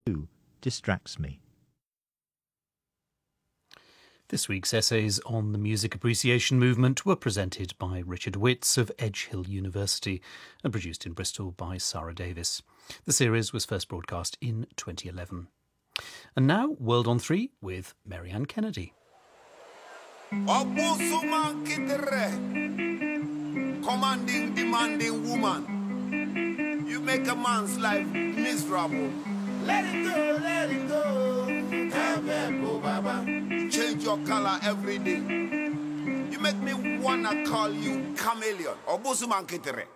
distracts me. This week's essays on the music appreciation movement were presented by Richard Witts of Edge Hill University and produced in Bristol by Sarah Davis. The series was first broadcast in 2011. And now, World on 3 with Marianne Kennedy. Commanding, demanding woman. You make a man's life miserable. Let it go, let it go. Go, Baba. You change your color every day. You make me wanna call you chameleon. Obosuman Kitere.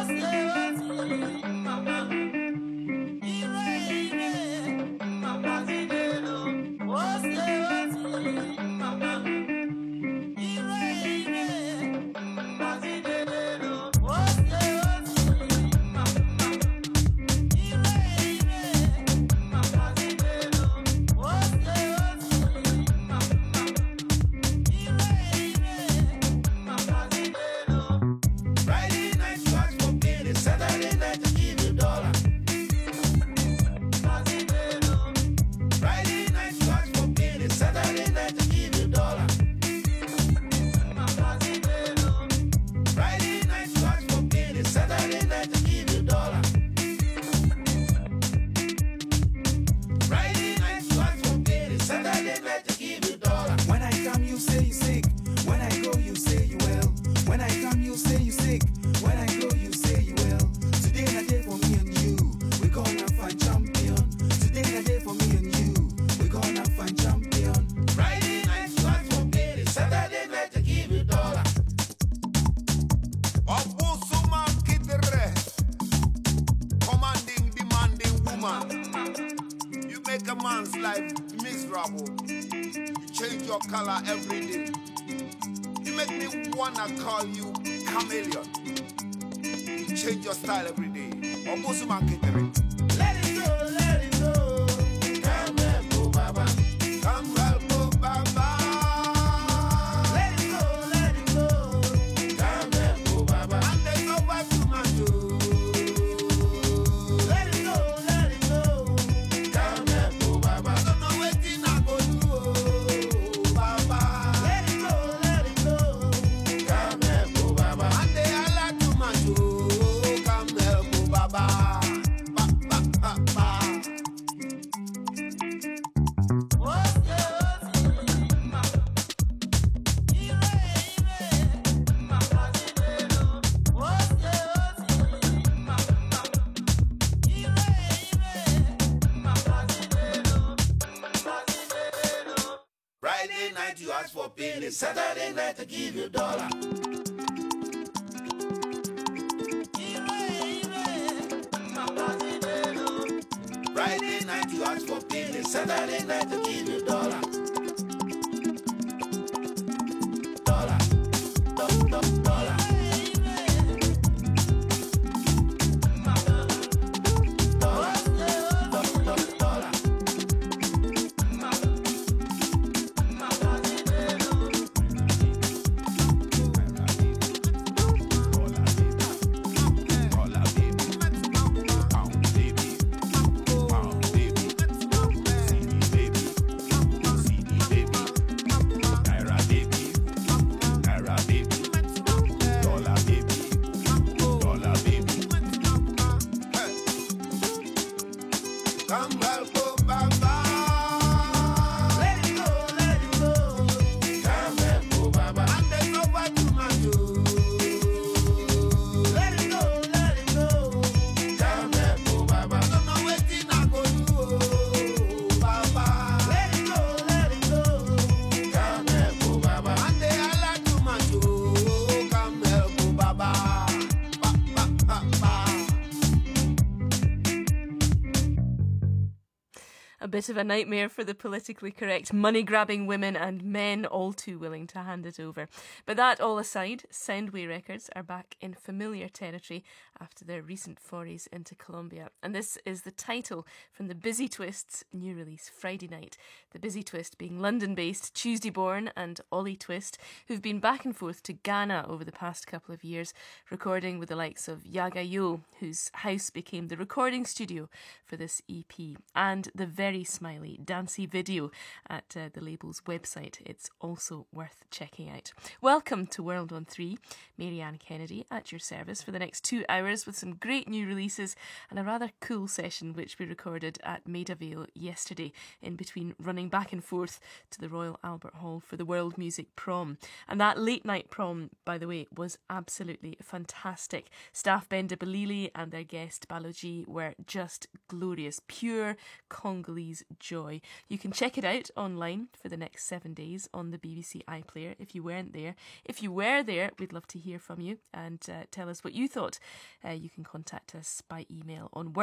Color every day. You make me wanna call you chameleon. You change your style every day. Let it go, let it go. Come help, go, Baba. Come help, go, Baba. Let it go, let it go. Come help, go, Baba. And there's no back to my door. Let it go, let it go. Come help, go, Baba. I don't know what I go do. Let it go, let it go. Come help, go, Baba. And they are like to my door. Come help, go, Baba. Friday night you ask for penny, Saturday night I give you dollar. Friday night you ask for penny, Saturday night I give you dollar. Dollar, dollar. A bit of a nightmare for the politically correct, money-grabbing women and men all too willing to hand it over. But that all aside, Soundway Records are back in familiar territory after their recent forays into Colombia. And this is the title from the Busy Twist's new release, Friday Night. The Busy Twist being London-based Tuesday Born and Ollie Twist, who've been back and forth to Ghana over the past couple of years, recording with the likes of Yaga Yo, whose house became the recording studio for this EP, and the very smiley dancey video at the label's website. It's also worth checking out. Welcome to World on 3. Marianne Kennedy at your service for the next 2 hours with some great new releases and a rather cool session which we recorded at Maida Vale yesterday, in between running back and forth to the Royal Albert Hall for the World Music Prom. And that late night prom, by the way, was absolutely fantastic. Staff Benda Balili and their guest Baloji were just glorious, pure Congolese joy. You can check it out online for the next 7 days on the BBC iPlayer if you weren't there. If you were there, we'd love to hear from you and tell us what you thought. You can contact us by email on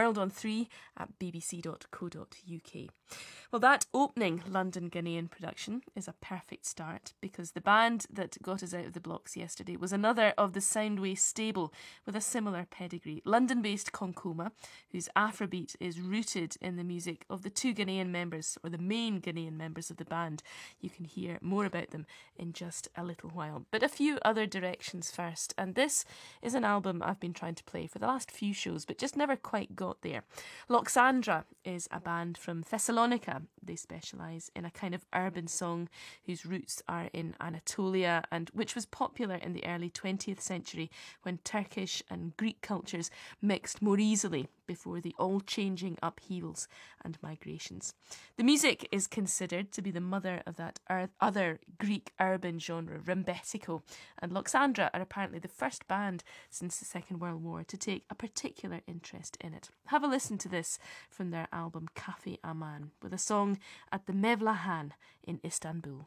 worldon3@bbc.co.uk. Well, that opening London Ghanaian production is a perfect start because the band that got us out of the blocks yesterday was another of the Soundway stable with a similar pedigree. London-based Konkoma, whose Afrobeat is rooted in the music of the two Ghanaian members, or the main Ghanaian members of the band. You can hear more about them in just a little while. But a few other directions first, and this is an album I've been trying to play for the last few shows, but just never quite got there. Loxandra is a band from Thessalonica. They specialise in a kind of urban song whose roots are in Anatolia and which was popular in the early 20th century when Turkish and Greek cultures mixed more easily before the all-changing upheavals and migrations. The music is considered to be the mother of that other Greek urban genre, Rembetiko, and Loxandra are apparently the first band since the Second World War to take a particular interest in it. Have a listen to this from their album Cafe Aman, with a song at the Mevlahan in Istanbul.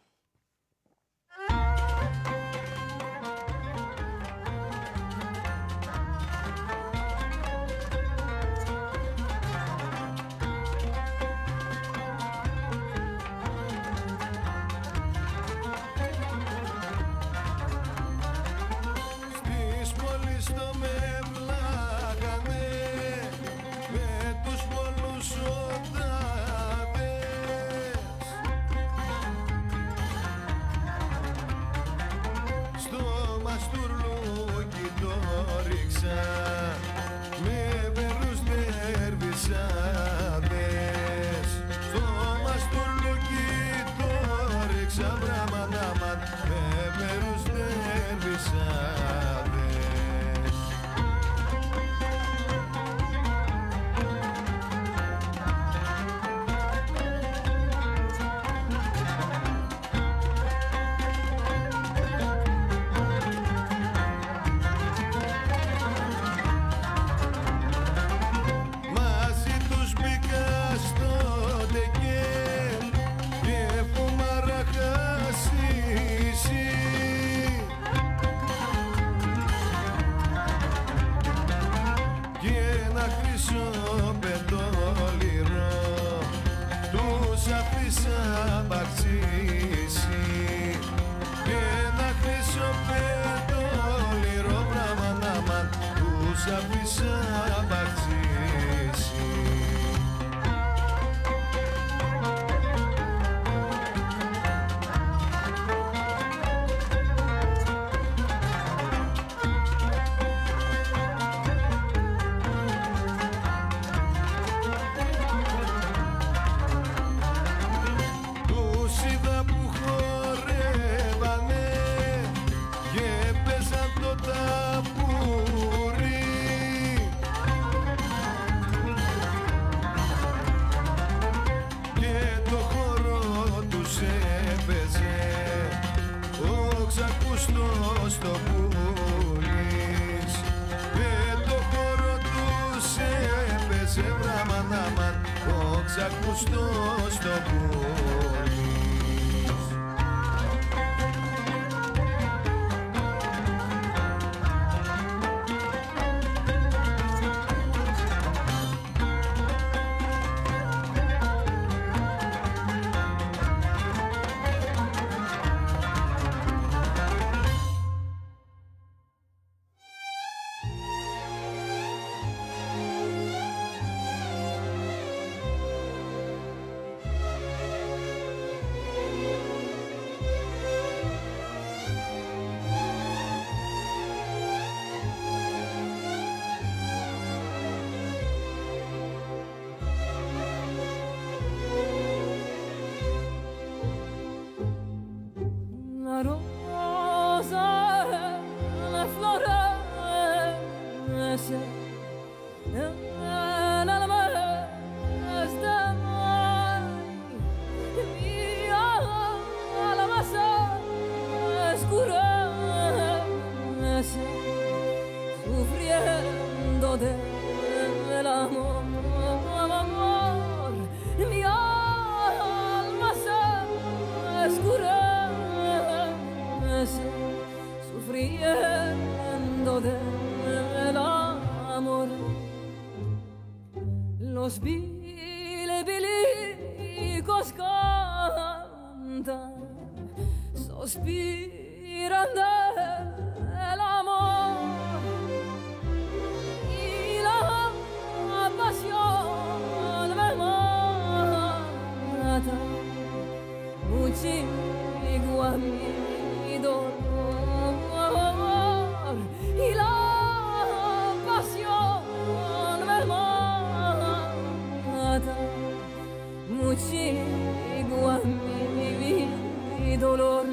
sospiran del amor y la pasión me mata muchigo a mi dolor y la pasión me mata muchigo a mi dolor.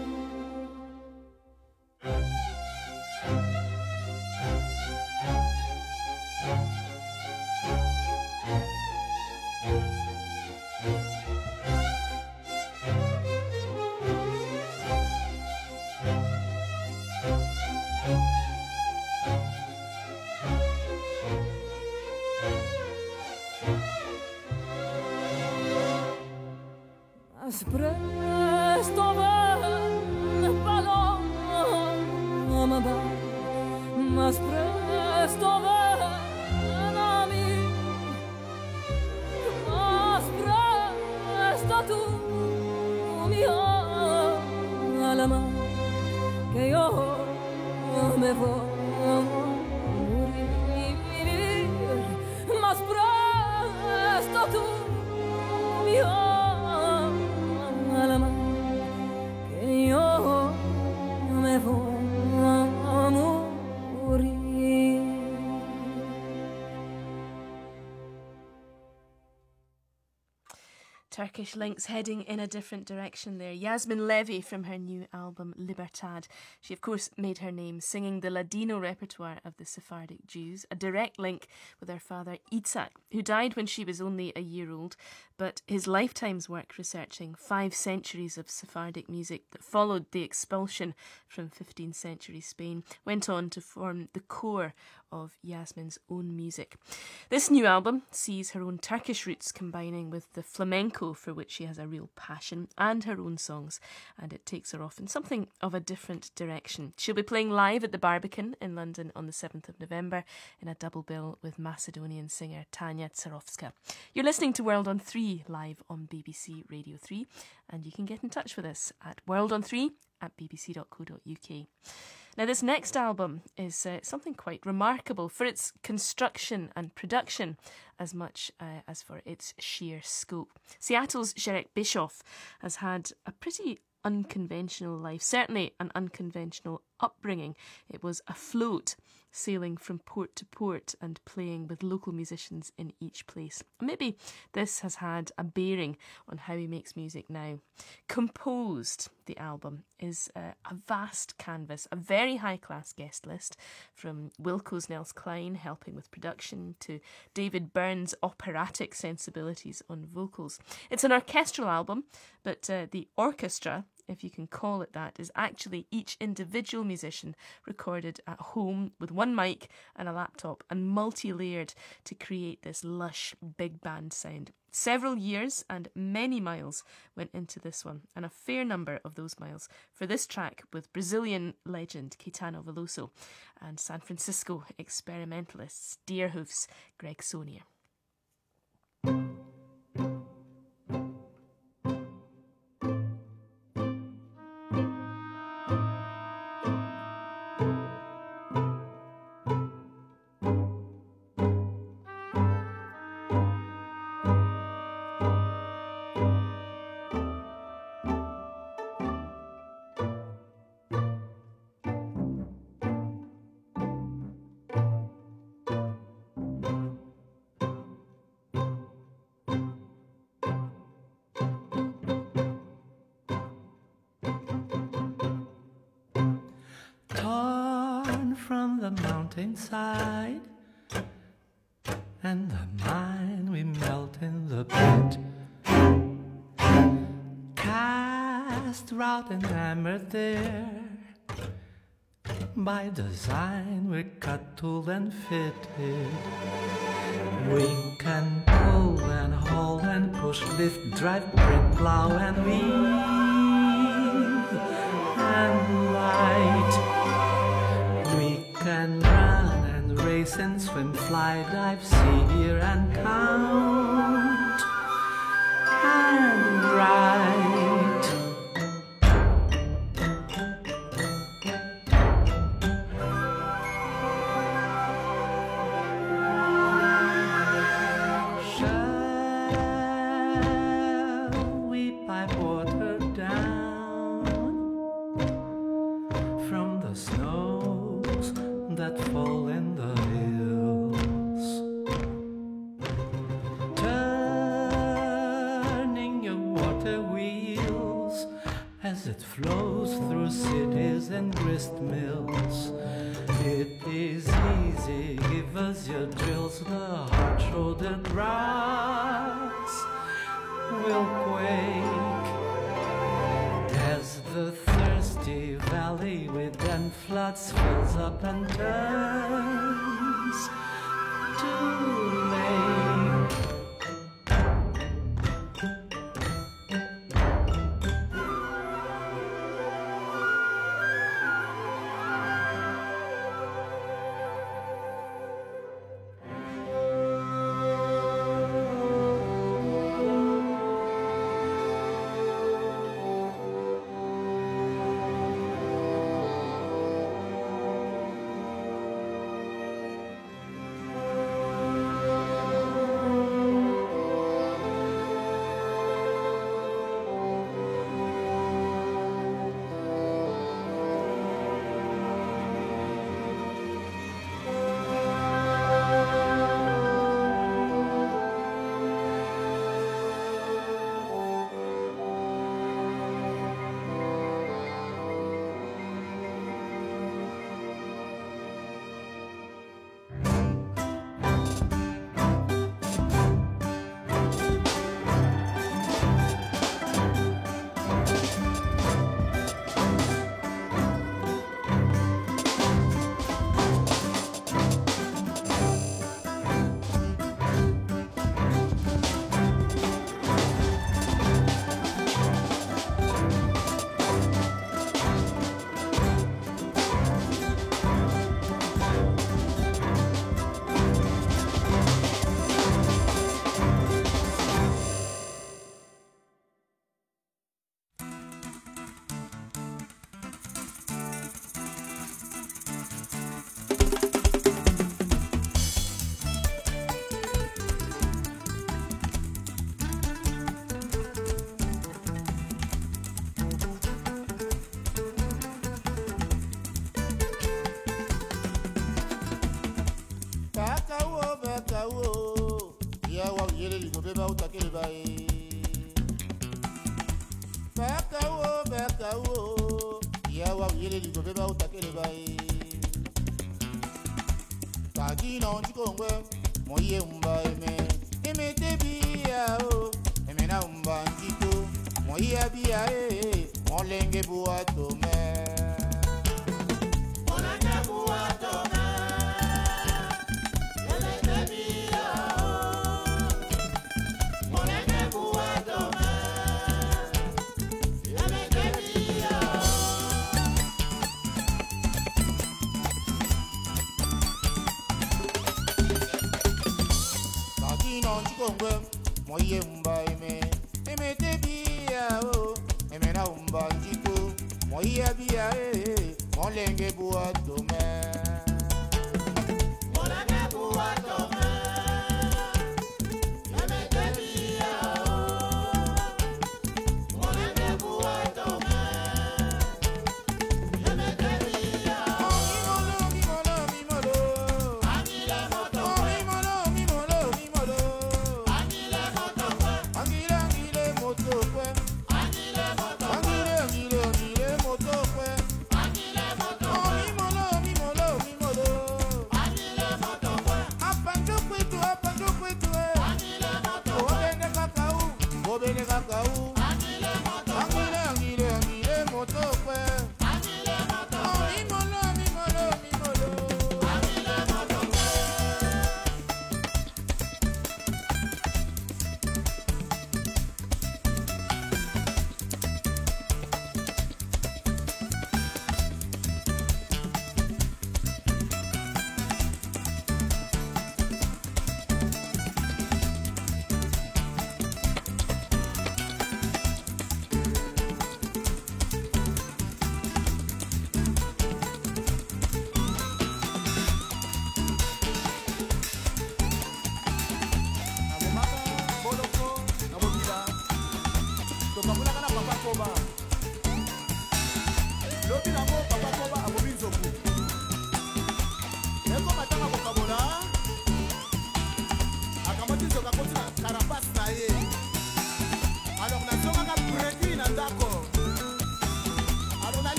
Mas presto ven, paloma, mas presto ven a mí, mas presto tú, mi alma, que yo me voy a morir, mas presto tú, mi alma, que yo me voy a morir. Turkish links heading in a different direction there. Yasmin Levy from her new album Libertad. She of course made her name singing the Ladino repertoire of the Sephardic Jews, a direct link with her father Itzhak, who died when she was only a year old, but his lifetime's work researching 5 centuries of Sephardic music that followed the expulsion from 15th century Spain went on to form the core of Yasmin's own music. This new album sees her own Turkish roots combining with the flamenco for which she has a real passion and her own songs, and it takes her off in something of a different direction. She'll be playing live at the Barbican in London on the 7th of November in a double bill with Macedonian singer Tanya Tsarovska. You're listening to World on 3 live on BBC Radio 3, and you can get in touch with us at worldon3@bbc.co.uk. Now, this next album is something quite remarkable for its construction and production as much as for its sheer scope. Seattle's Sherek Bischoff has had a pretty unconventional life, certainly an unconventional upbringing. It was afloat, sailing from port to port and playing with local musicians in each place. Maybe this has had a bearing on how he makes music now. Composed, the album, is a vast canvas, a very high-class guest list, from Wilco's Nels Klein helping with production to David Byrne's operatic sensibilities on vocals. It's an orchestral album, but the orchestra, if you can call it that, is actually each individual musician recorded at home with one mic and a laptop and multi-layered to create this lush big band sound. Several years and many miles went into this one, and a fair number of those miles for this track with Brazilian legend Caetano Veloso and San Francisco experimentalists Deerhoof's Greg Sonier. From the mountainside, and the mine we melt in the pit. Cast, wrought and hammered there, by design we're cut, tooled and fitted. We can pull and haul and push, lift, drive, brick, plow and weave and light. We can run and race and swim, fly, dive, see, hear and count and write. that flows through cities and grist mills. It is easy, give us your drills, the hard-shouldered grass will quake as the thirsty valley within floods fills up and turns to lake.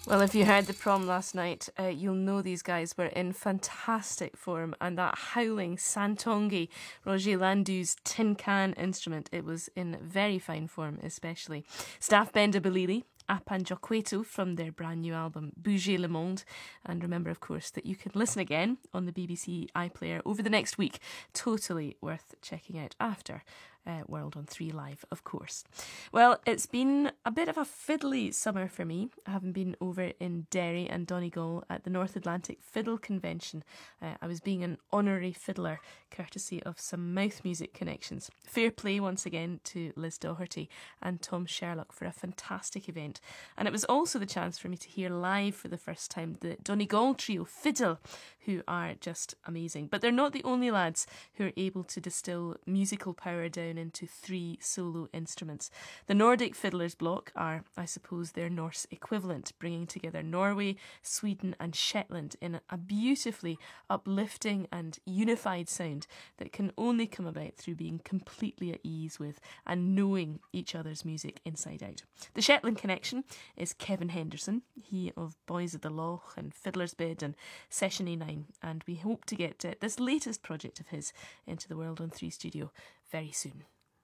Well, if you heard the prom last night, you'll know these guys were in fantastic form, and that howling Santongi, Roger Landau's tin can instrument, it was in very fine form especially. Staff Benda Balili, Apan Jokweto from their brand new album Bouger Le Monde. And remember, of course, that you can listen again on the BBC iPlayer over the next week. Totally worth checking out after World on 3 Live, of course. Well, it's been a bit of a fiddly summer for me, having been over in Derry and Donegal at the North Atlantic Fiddle Convention. I was being an honorary fiddler, courtesy of some mouth music connections. Fair play once again to Liz Doherty and Tom Sherlock for a fantastic event. And it was also the chance for me to hear live for the first time the Donegal trio Fiddle, who are just amazing. But they're not the only lads who are able to distill musical power down into 3 solo instruments. The Nordic Fiddlers Block are, I suppose, their Norse equivalent, bringing together Norway, Sweden and Shetland in a beautifully uplifting and unified sound that can only come about through being completely at ease with and knowing each other's music inside out. The Shetland connection is Kevin Henderson, he of Boys of the Loch and Fiddler's Bed and Session A9, and we hope to get this latest project of his into the World on 3 studio very soon.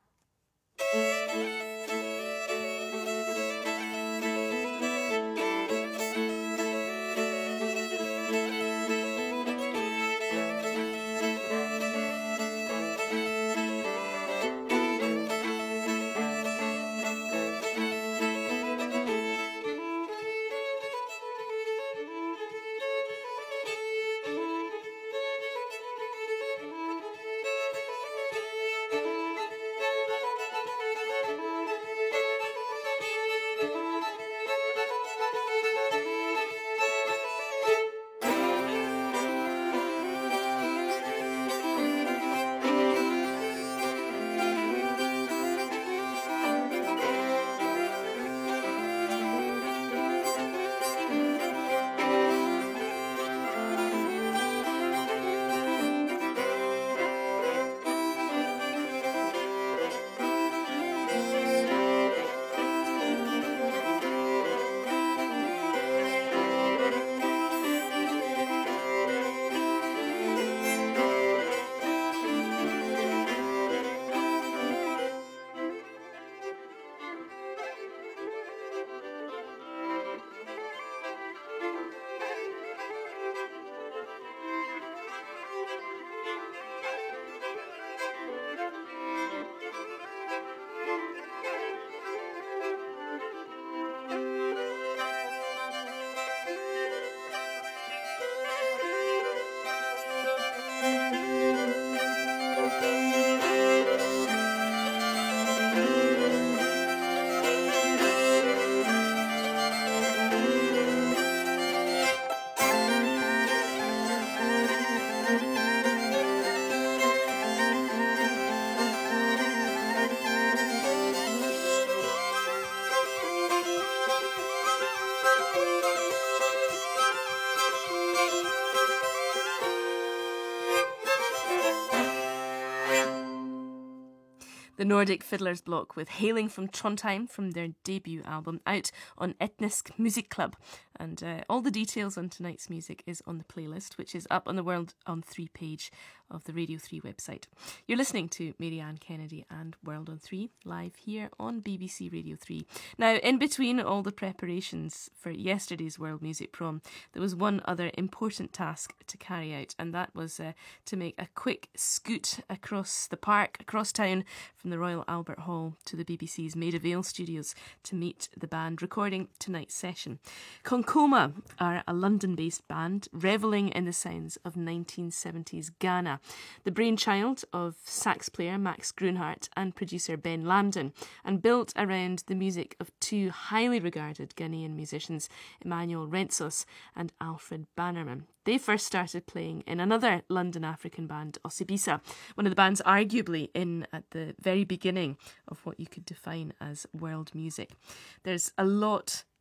The Nordic Fiddlers Block with Hailing from Trondheim from their debut album out on Etnisk Musikklub. And all the details on tonight's music is on the playlist, which is up on the World on 3 page of the Radio 3 website. You're listening to Mary-Anne Kennedy and World on 3 live here on BBC Radio 3. Now, in between all the preparations for yesterday's World Music Prom, there was one other important task to carry out, and that was to make a quick scoot across the park, across town from the Royal Albert Hall to the BBC's Maida Vale studios to meet the band recording tonight's session. Concoma are a London-based band revelling in the sounds of 1970s Ghana, the brainchild of sax player Max Grunhardt and producer Ben Lambden, and built around the music of 2 highly regarded Ghanaian musicians, Emmanuel Rentsos and Alfred Bannerman. They first started playing in another London African band, Osibisa, one of the bands arguably in at the very beginning of what you could define as world music. There's a lot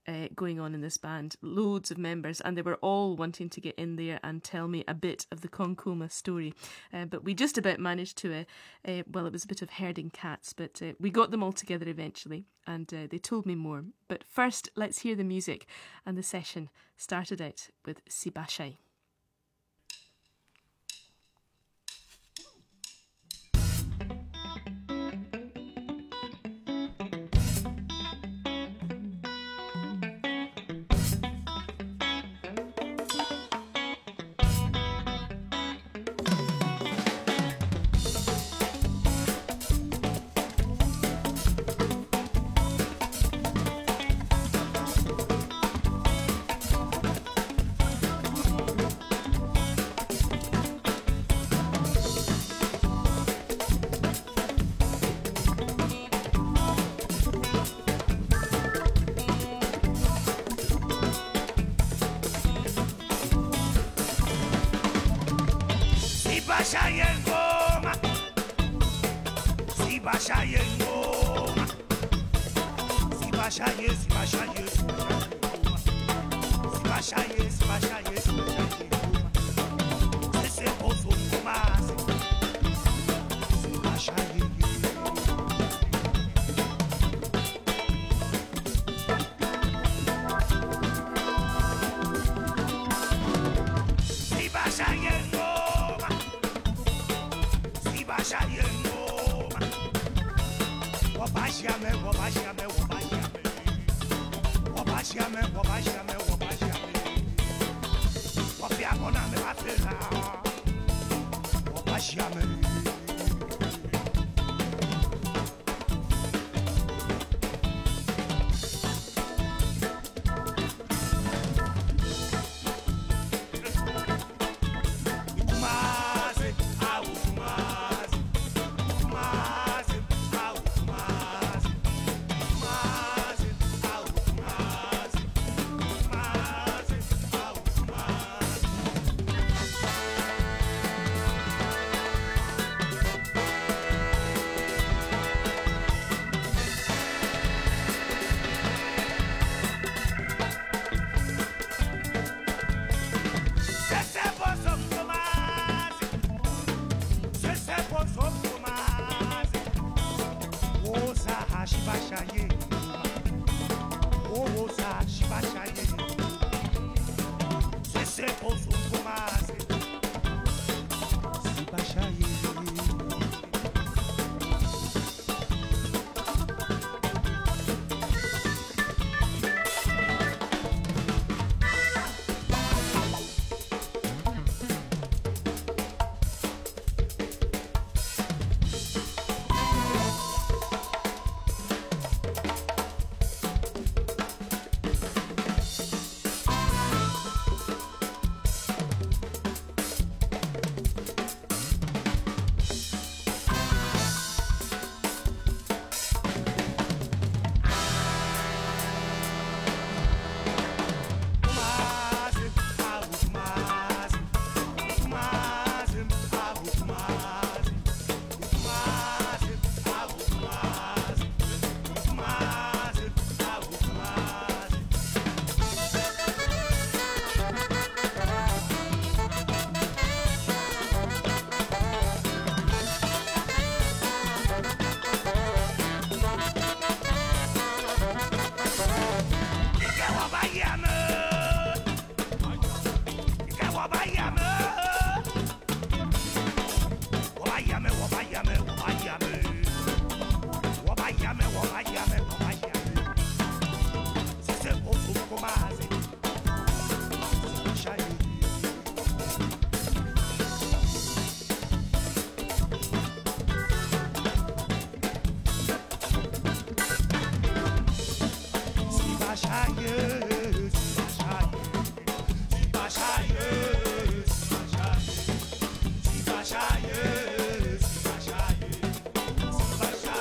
going on in this band, loads of members, and they were all wanting to get in there and tell me a bit of the Concoma story. But we just about managed to, well, it was a bit of herding cats, but we got them all together eventually, and they told me more. But first, let's hear the music, and the session started out with Sibashai.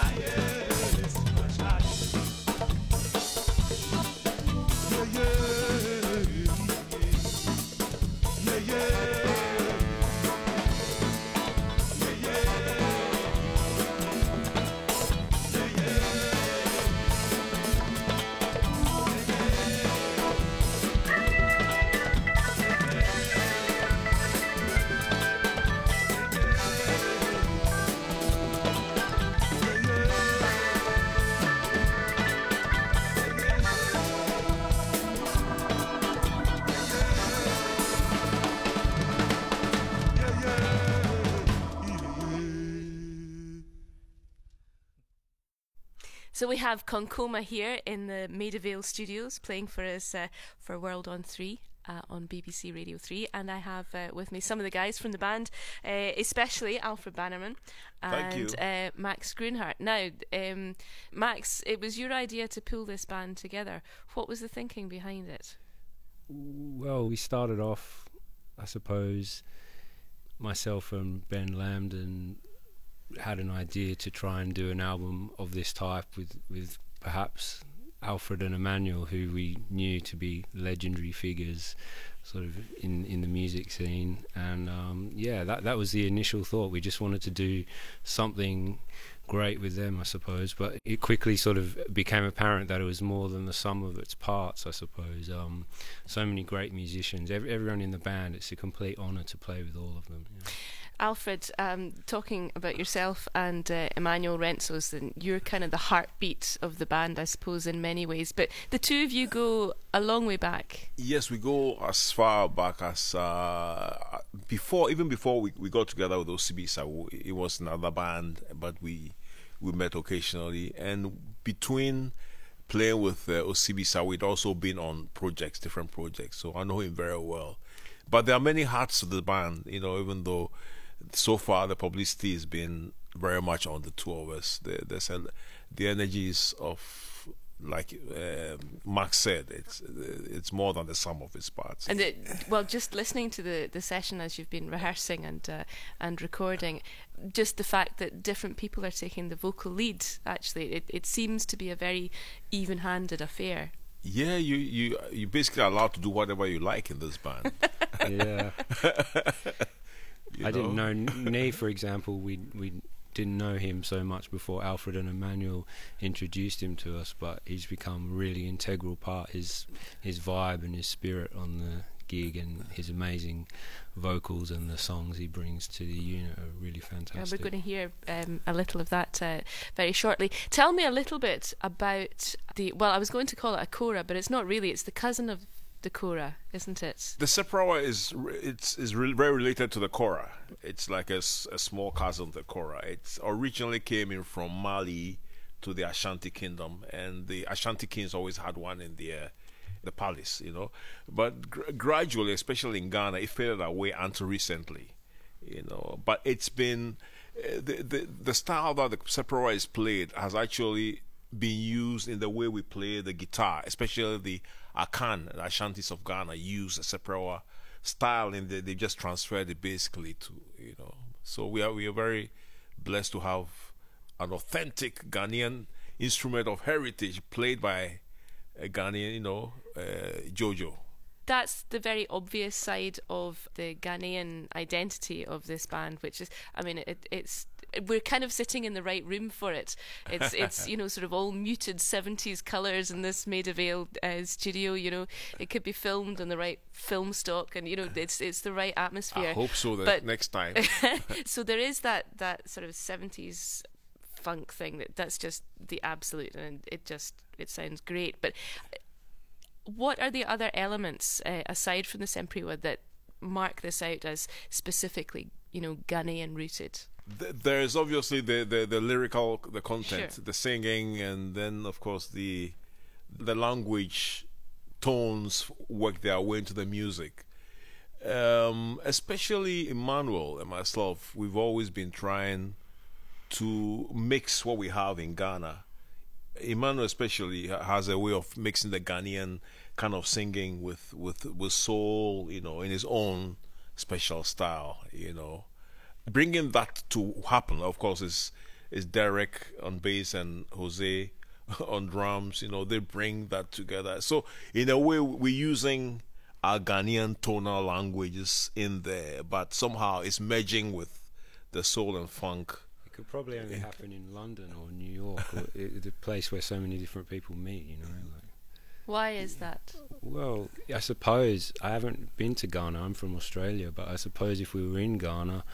Yeah. So we have Concoma here in the Maida Vale studios playing for us for World on 3 on BBC Radio 3, and I have with me some of the guys from the band, especially Alfred Bannerman and Max Grunhardt. Now, Max, it was your idea to pull this band together. What was the thinking behind it? Well, we started off, I suppose, myself and Ben Lambden had an idea to try and do an album of this type with perhaps Alfred and Emmanuel, who we knew to be legendary figures sort of in the music scene, and that was the initial thought. We just wanted to do something great with them, I suppose, but it quickly sort of became apparent that it was more than the sum of its parts, I suppose. So many great musicians, everyone in the band. It's a complete honour to play with all of them. Yeah. Alfred, talking about yourself and Emmanuel Rentsos, and you're kind of the heartbeat of the band, I suppose, in many ways. But the two of you go a long way back. Yes, we go as far back as even before we got together with OCB Sawu. It was another band, but we met occasionally. And between playing with OCB Sawu, we'd also been on different projects. So I know him very well. But there are many hearts to the band, even though so far the publicity has been very much on the two of us. The energies of, like Max said, it's more than the sum of its parts. And just listening to the session as you've been rehearsing and recording, just the fact that different people are taking the vocal lead, actually, it seems to be a very even-handed affair. Yeah, you basically are allowed to do whatever you like in this band. Yeah. I didn't know Nee, for example. We didn't know him so much before Alfred and Emmanuel introduced him to us, but he's become a really integral part. His vibe and his spirit on the gig, and his amazing vocals and the songs he brings to the unit are really fantastic. We're going to hear a little of that very shortly. Tell me a little bit about I was going to call it a kora, but it's not really. It's the cousin of the kora, isn't it? The seprawa is very related to the kora. It's like a small cousin of the kora. It originally came in from Mali to the Ashanti Kingdom, and the Ashanti kings always had one in the palace, but gradually, especially in Ghana, it faded away until recently, but it's been the style that the seprawa is played has actually been used in the way we play the guitar, especially the Akan, the Ashantis of Ghana use the seprawa style, and they just transferred it basically to, so we are very blessed to have an authentic Ghanaian instrument of heritage played by a Ghanaian, Jojo. That's the very obvious side of the Ghanaian identity of this band, which is, it's we're kind of sitting in the right room for it. It's sort of all muted 70s colours in this Maida Vale studio. It could be filmed on the right film stock, and it's the right atmosphere. I hope so. Next time. So there is that sort of 70s funk thing that's just the absolute, and it sounds great. But what are the other elements aside from the seprawa that mark this out as specifically Ghanaian rooted? There's obviously the lyrical, the content, sure, the singing, and then of course the language tones work their way into the music. Especially Emmanuel and myself, we've always been trying to mix what we have in Ghana. Emmanuel especially has a way of mixing the Ghanaian kind of singing with soul, in his own special style, Bringing that to happen, of course, is Derek on bass and Jose on drums. They bring that together. So in a way, we're using our Ghanaian tonal languages in there, but somehow it's merging with the soul and funk. It could probably only happen in London or New York, or the place where so many different people meet. Why is that? Well, I suppose I haven't been to Ghana. I'm from Australia, but I suppose if we were in Ghana,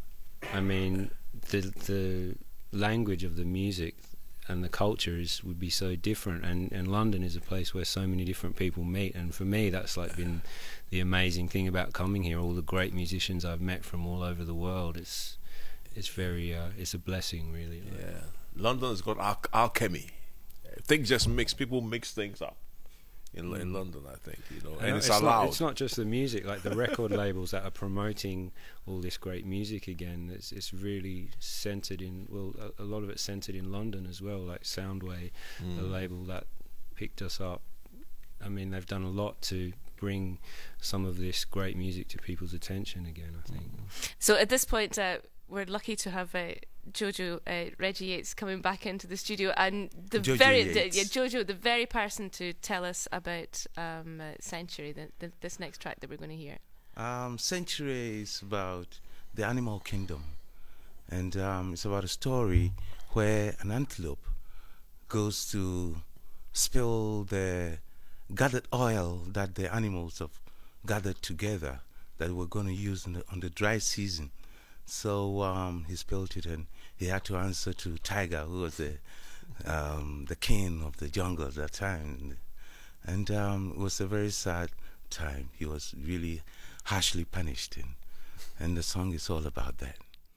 the language of the music and the culture would be so different, and London is a place where so many different people meet, and for me that's been the amazing thing about coming here. All the great musicians I've met from all over the world. It's very it's a blessing, really. Yeah, London's got alchemy. things just people mix things up in London, I think, and it's allowed. allowed. It's not just the music, like the record labels that are promoting all this great music again. It's really centered in, a lot of it's centered in London as well, like Soundway, the label that picked us up. I mean, they've done a lot to bring some of this great music to people's attention again, I think. So at this point, we're lucky to have Jojo Reggie Yates coming back into the studio, and Jojo, the very person to tell us about Century, this next track that we're going to hear. Century is about the animal kingdom, and it's about a story where an antelope goes to spill the gathered oil that the animals have gathered together that we're going to use on the dry season. So he spilled it, and he had to answer to Tiger, who was the king of the jungle at that time. And it was a very sad time. He was really harshly punished, and the song is all about that.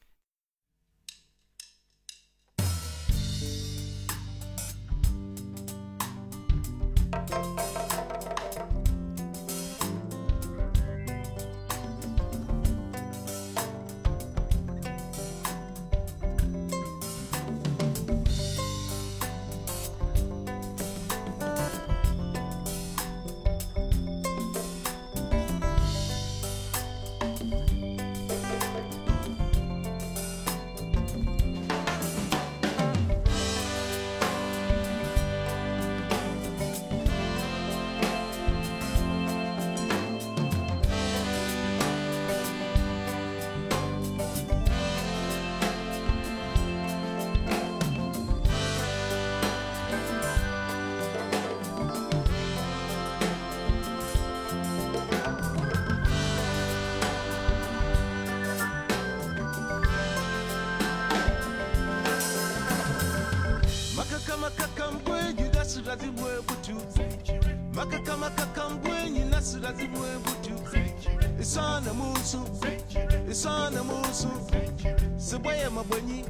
It's on the moon, it's on the moon. So why am I bunny?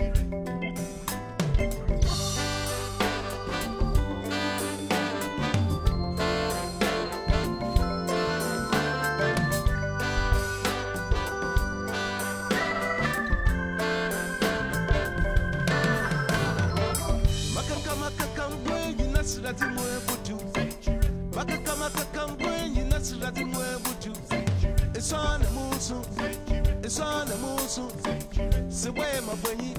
It's on the moon, it's on the moon. So where am I bunny?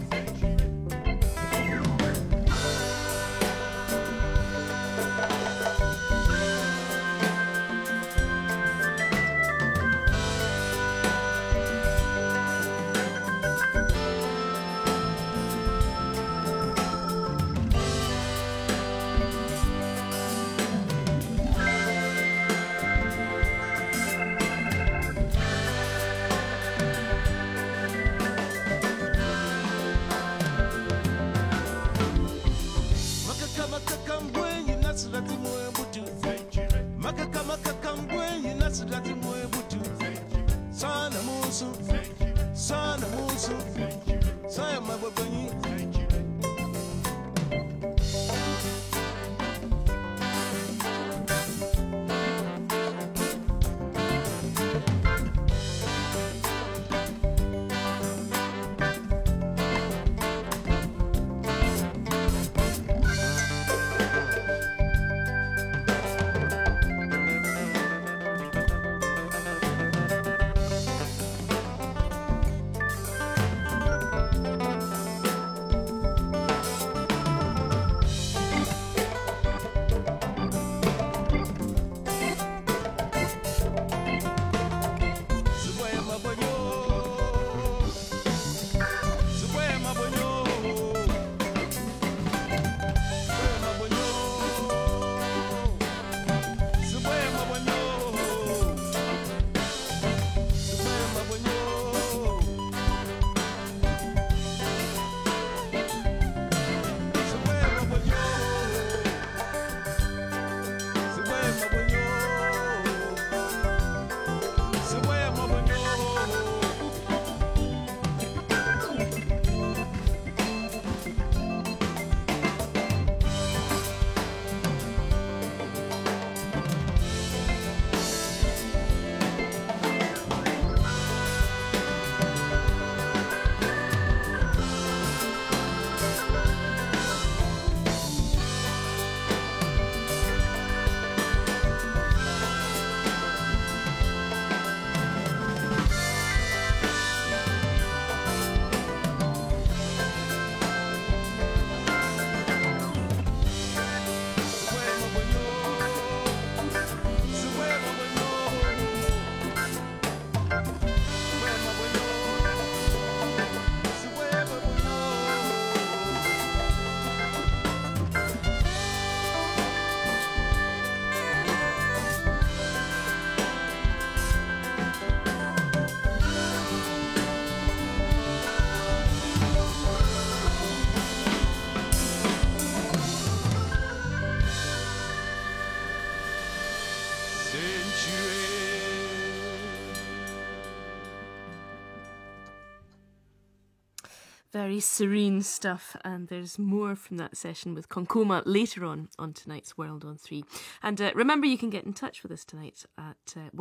Very serene stuff, and there's more from that session with Konkoma later on tonight's World on 3. And remember, you can get in touch with us tonight at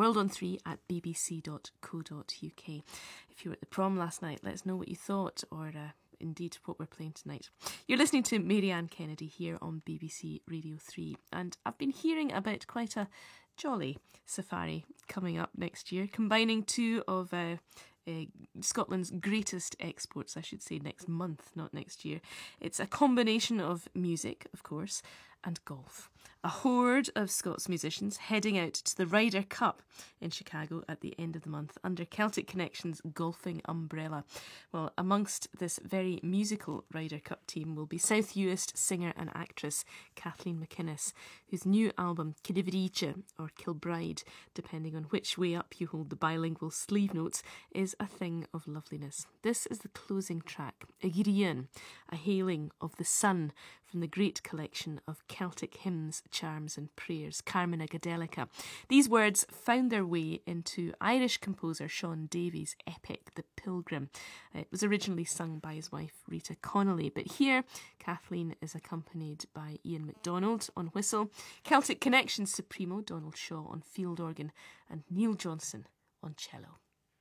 worldon3@bbc.co.uk. If you were at the prom last night, let us know what you thought, or indeed what we're playing tonight. You're listening to Marianne Kennedy here on BBC Radio 3, and I've been hearing about quite a jolly safari coming up next year, combining two of Scotland's greatest exports, I should say next month, not next year. It's a combination of music, of course, and golf. A horde of Scots musicians heading out to the Ryder Cup in Chicago at the end of the month under Celtic Connections' golfing umbrella. Well, amongst this very musical Ryder Cup team will be South Uist singer and actress Kathleen McInnes, whose new album Kilivrice, or Kilbride, depending on which way up you hold the bilingual sleeve notes, is a thing of loveliness. This is the closing track, Igrian, a hailing of the sun from the great collection of Celtic hymns, charms and prayers, Carmina Gadelica. These words found their way into Irish composer Sean Davies' epic The Pilgrim. It was originally sung by his wife Rita Connolly, but here Kathleen is accompanied by Ian MacDonald on whistle, Celtic Connections Supremo Donald Shaw on field organ, and Neil Johnson on cello.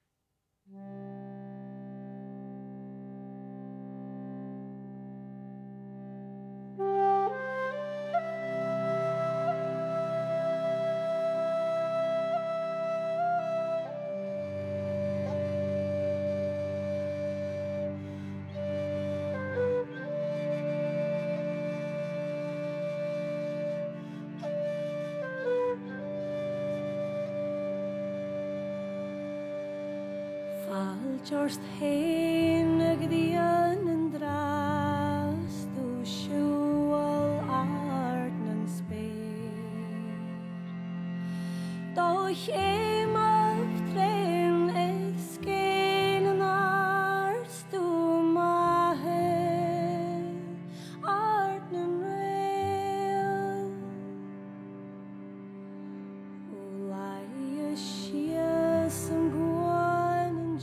Just heen agdian and drast du shual arden spear. Do chem of train esken and arst du mahe arden rail. Ulai shias and guan and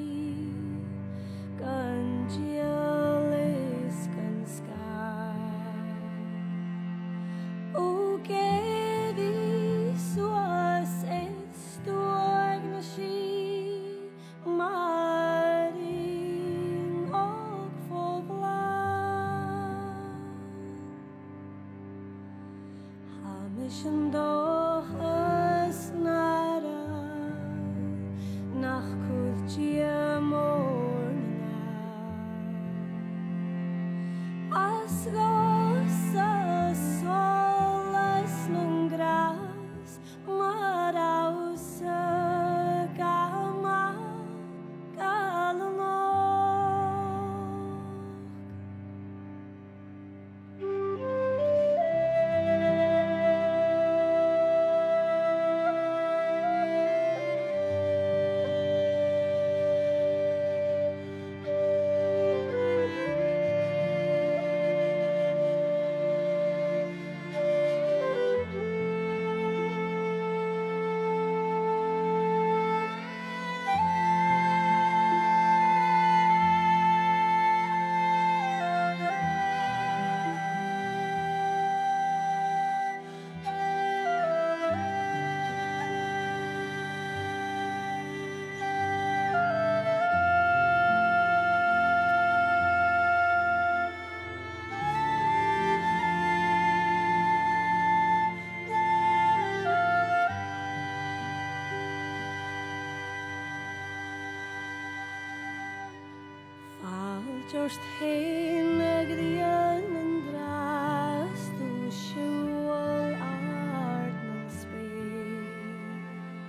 just heen agdian and drast du shual arden spear.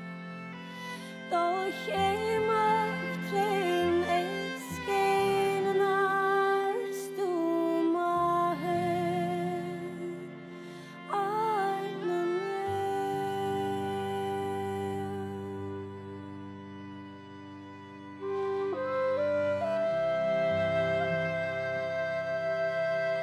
Do chem of train esken and arst du mahe arden rail.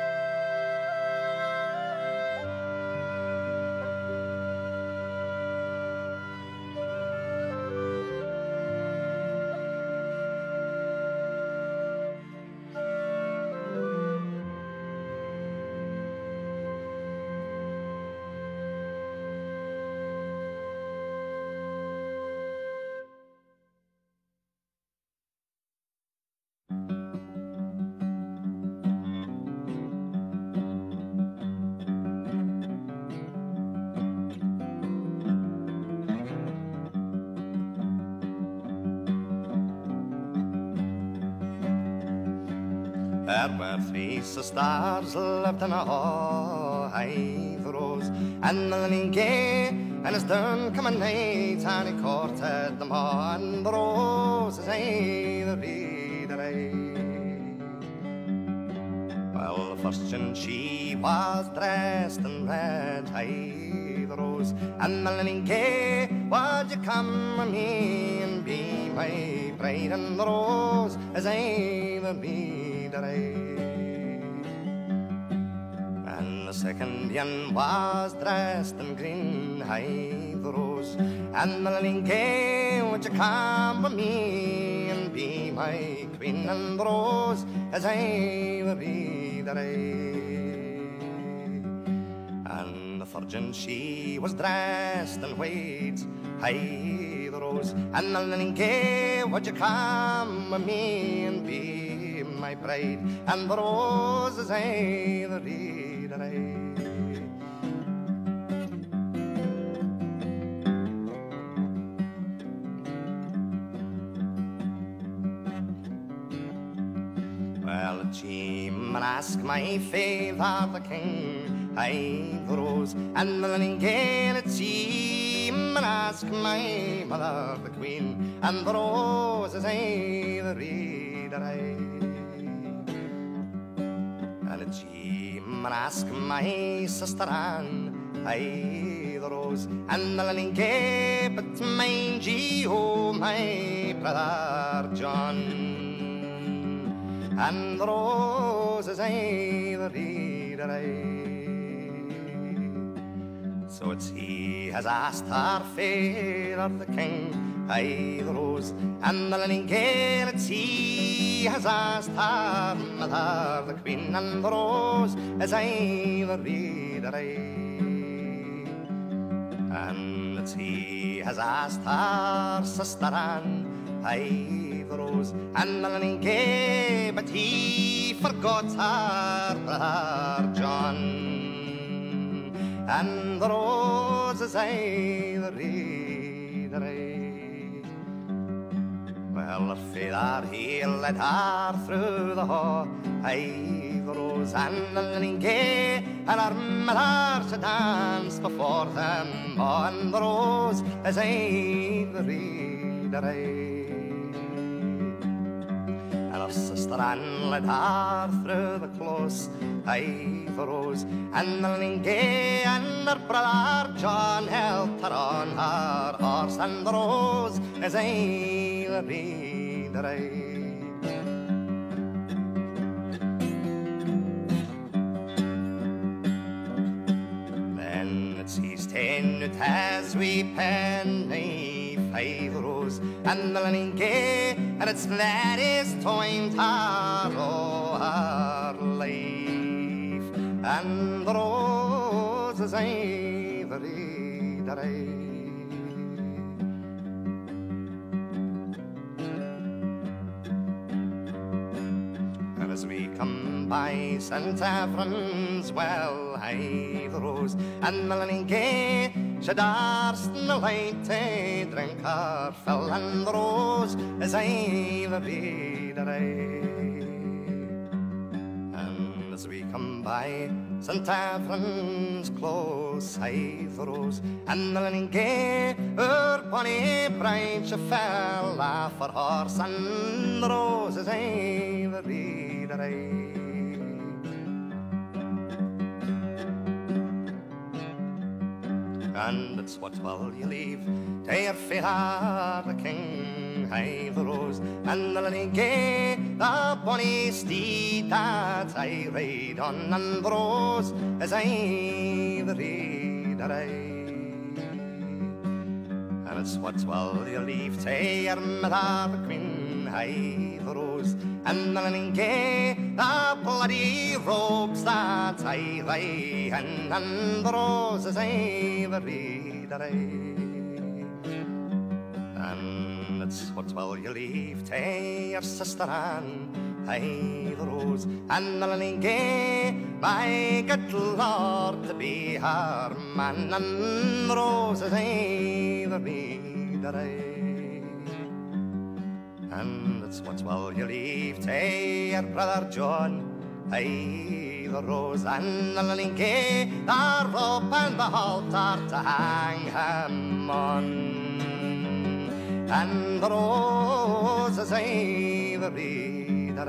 There were three sisters lived in a high the rose, and the linen gay, and his done come a night, and he courted them all, and the roses aye the reader aye. Well, the first she was dressed in red, aye the rose, and the linen gay, would you come with me and be my bride? And the rose is aye the reader aye. And the second yen was dressed in green, aye the rose, and the linen gay, would you come with me and be my queen? And the rose is aye the reader aye. And the virgin she was dressed in white, aye the rose, and the linen gay, would you come with me and be my bride? And the rose is aye the reader aye. Well, she man ask my favour the king, aye the rose, and the linen gay, she man ask my mother the queen, and the rose is aye the reader aye. And she man ask my sister Anne, aye the rose, and the linen gay, but mind ye, oh my brother John. And the rose is aye the reader aye. So it's he has asked her favour the king, aye the rose, and the linen gay, it's he has asked her mother the queen, and the rose is aye the reader aye. And it's he has asked her sister Anne, aye the rose, and the linen gay, but he forgot her brother John. And the rose is aye the reader aye. Well, the father he led her through the hall, aye the rose, and the linen gay, and her mother to dance before them all. And the rose is aye the reader aye. And her sister Anne led her through the close, aye the rose, and the linen gay, and her brother John helped her on her horse. And the rose is aye the reader aye. Then it's his 10 it has we penny, aye the rose, and the linen gay, and it's that is time to her life. And the rose is aye the reader aye. And as we come by St. Avron's well, aye the rose, and the linen gay, she darst in the light to drink her fill. And the rose is aye the reader aye. And as we come by St. Avron's close, aye the rose, and the linen gay, her bonny bride she fell off her horse. And the rose is aye the reader aye. And it's what will you leave to your father the king, aye the rose, and the linen gay, the bonny steed that I ride on. And the rose is aye the reader aye. And it's what will you leave to your mother the queen, aye the rose, and the linen gay, the bloody robes that I ride. And the rose is aye the reader aye. And it's what will you leave to your sister Anne, aye the rose, and the linen gay, my good Lord to be her man. And the rose is aye the reader aye. And words, what will you leave to your brother John? Aye, the rose and the linky, the rope and the halter to hang him on. And the roses ivory that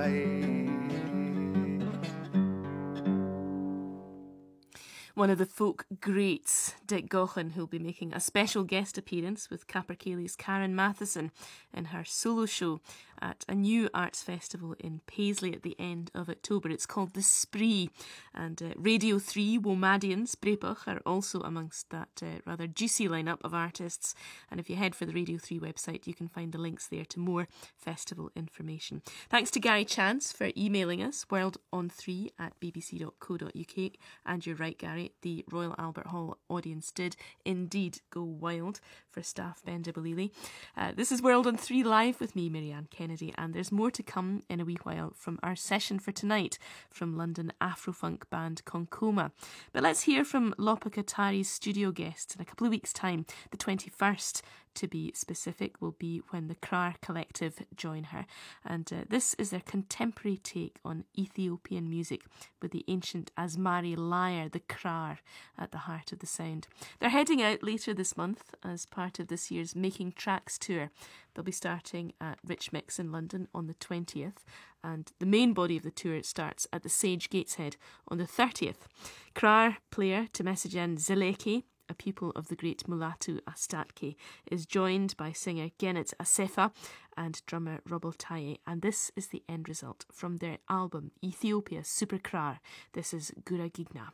One of the folk greats, Dick Gaughan, who'll be making a special guest appearance with Capercailly's Karen Matheson in her solo show at a new arts festival in Paisley at the end of October. It's called The Spree, and Radio 3, Womadians, Brepach are also amongst that rather juicy lineup of artists. And if you head for the Radio 3 website, you can find the links there to more festival information. Thanks to Gary Chance for emailing us, worldon3@bbc.co.uk. And you're right, Gary, the Royal Albert Hall audience did indeed go wild for Staff Ben Dibbalili. This is World on 3 Live with me, Mary-Anne Kennedy, and there's more to come in a wee while from our session for tonight from London Afrofunk band Concoma. But let's hear from Lopa Katari's studio guests in a couple of weeks' time. The 21st, to be specific, will be when the Krar Collective join her. And this is their contemporary take on Ethiopian music with the ancient Asmari lyre, the Krar, at the heart of the sound. They're heading out later this month as part of this year's Making Tracks tour. They'll be starting at Rich Mix in London on the 20th, and the main body of the tour starts at the Sage Gateshead on the 30th. Krar player Temesigen Zeleki, a pupil of the great Mulatu Astatke, is joined by singer Genet Asefa and drummer Robel Taye, and this is the end result from their album Ethiopia Super Krar. This is Gura Gigna.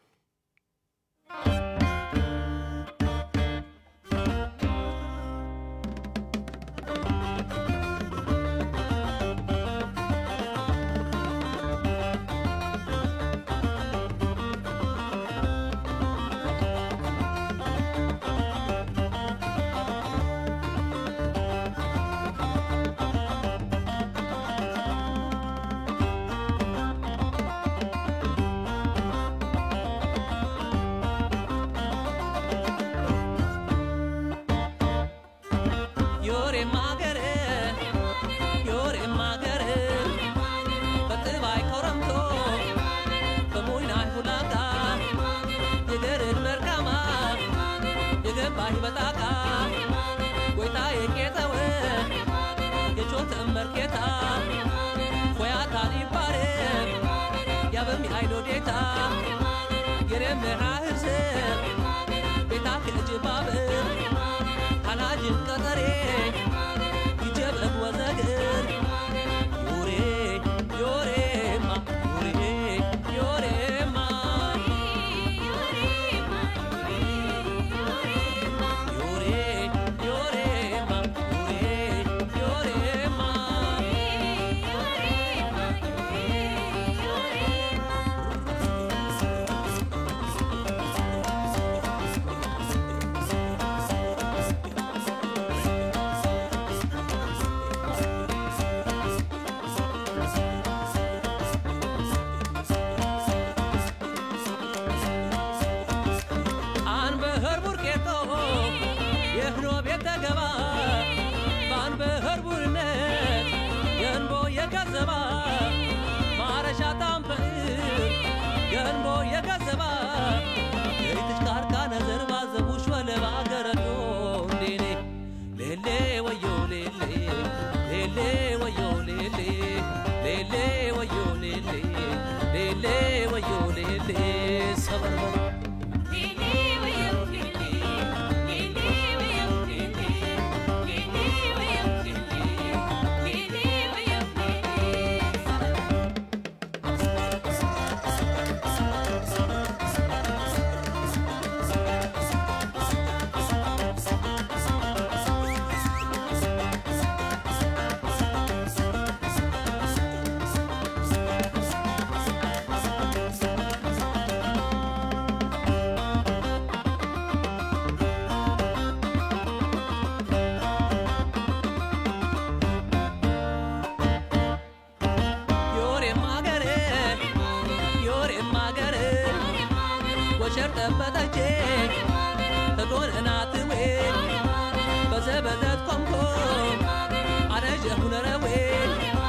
بزبدت قمكم على جهنا روين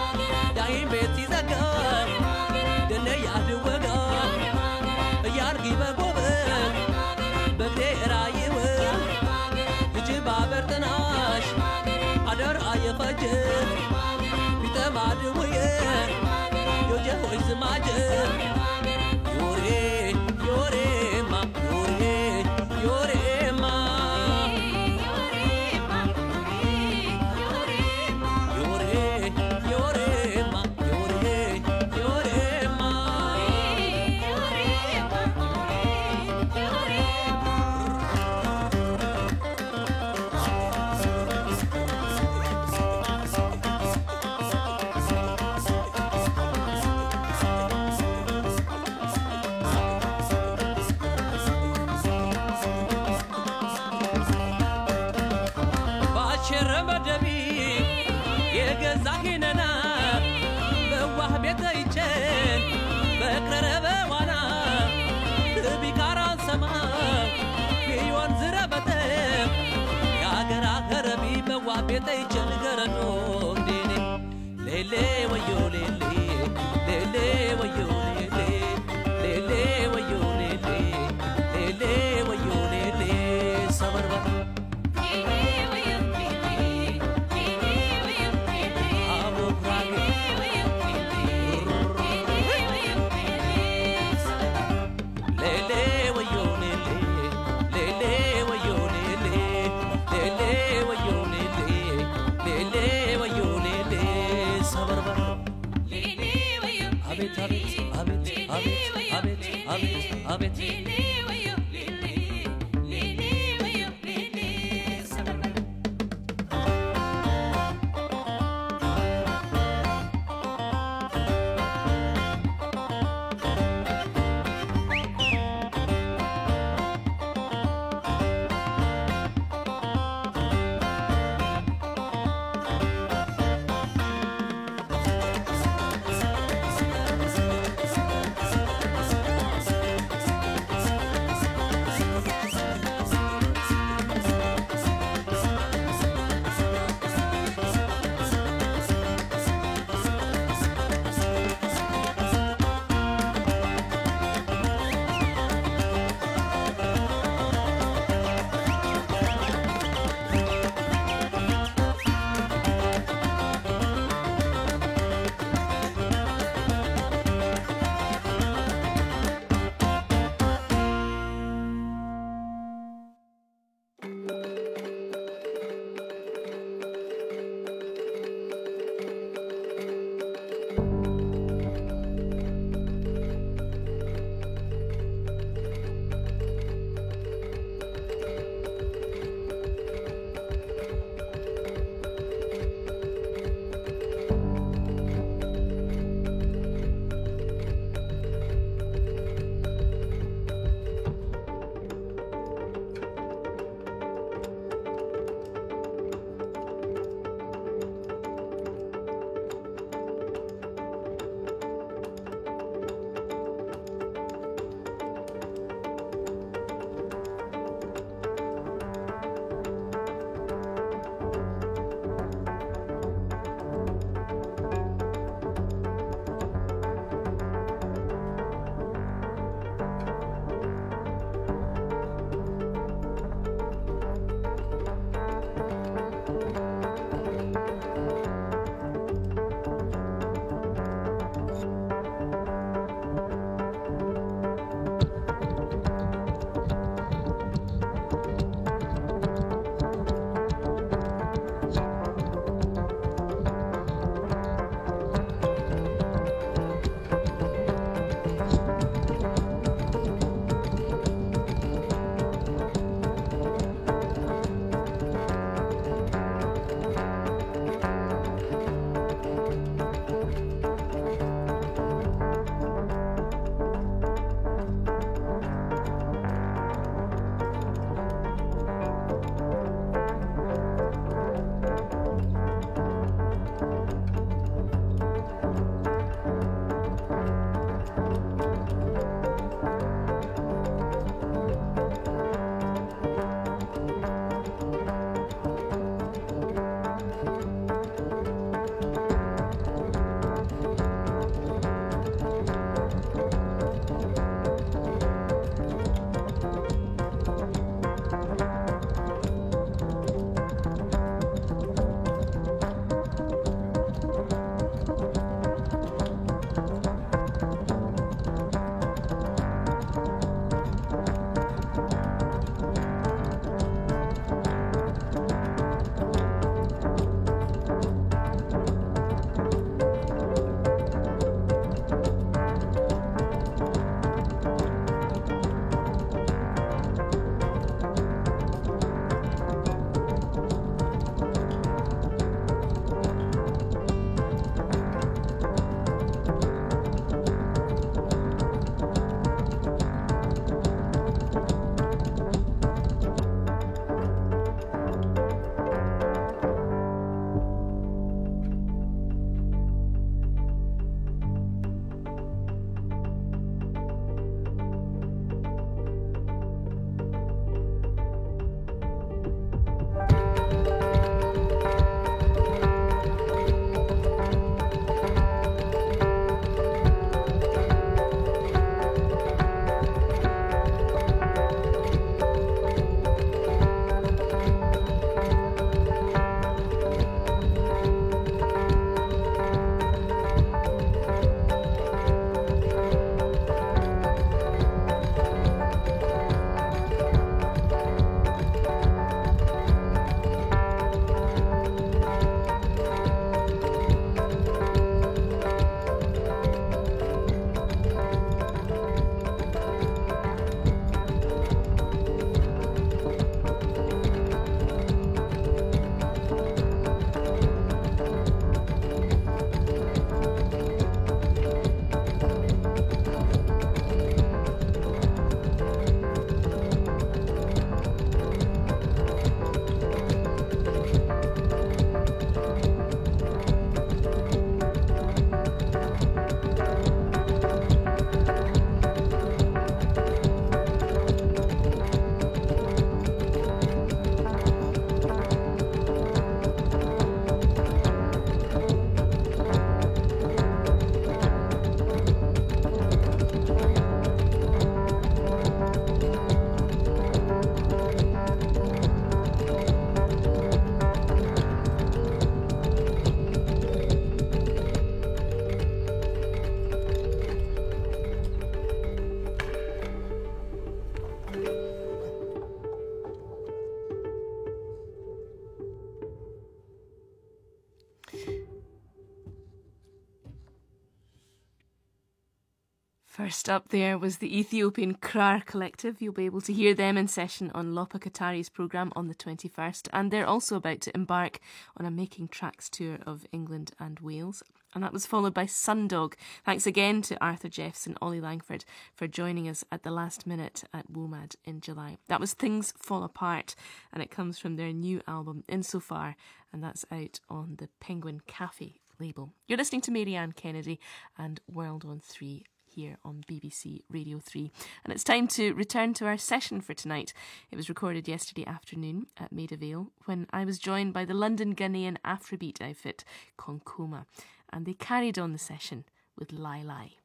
First up there was the Ethiopian Krar Collective. You'll be able to hear them in session on Lopa Katari's programme on the 21st, and they're also about to embark on a Making Tracks tour of England and Wales. And that was followed by Sundog. Thanks again to Arthur Jeffs and Ollie Langford for joining us at the last minute at WOMAD in July. That was Things Fall Apart, and it comes from their new album Insofar, and that's out on the Penguin Cafe label. You're listening to Marianne Kennedy and World on 3 here on BBC Radio 3. And it's time to return to our session for tonight. It was recorded yesterday afternoon at Maida Vale when I was joined by the London Ghanaian Afrobeat outfit Konkoma, and they carried on the session with Lai Lai.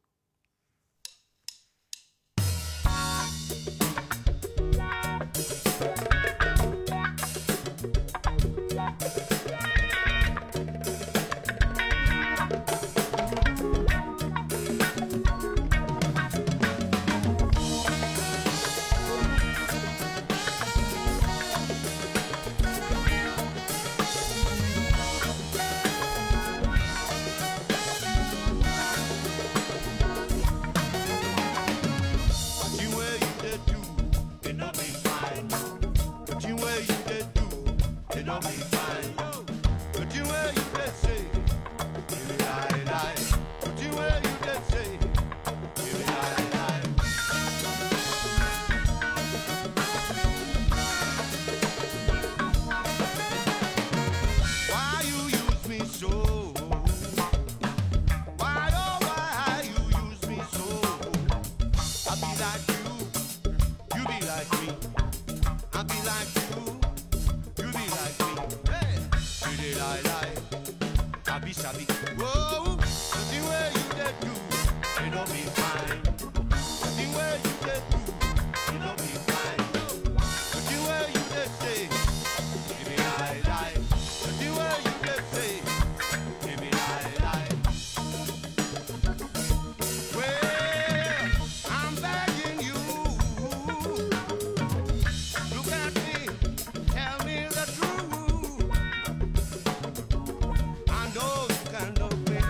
I know you can love me.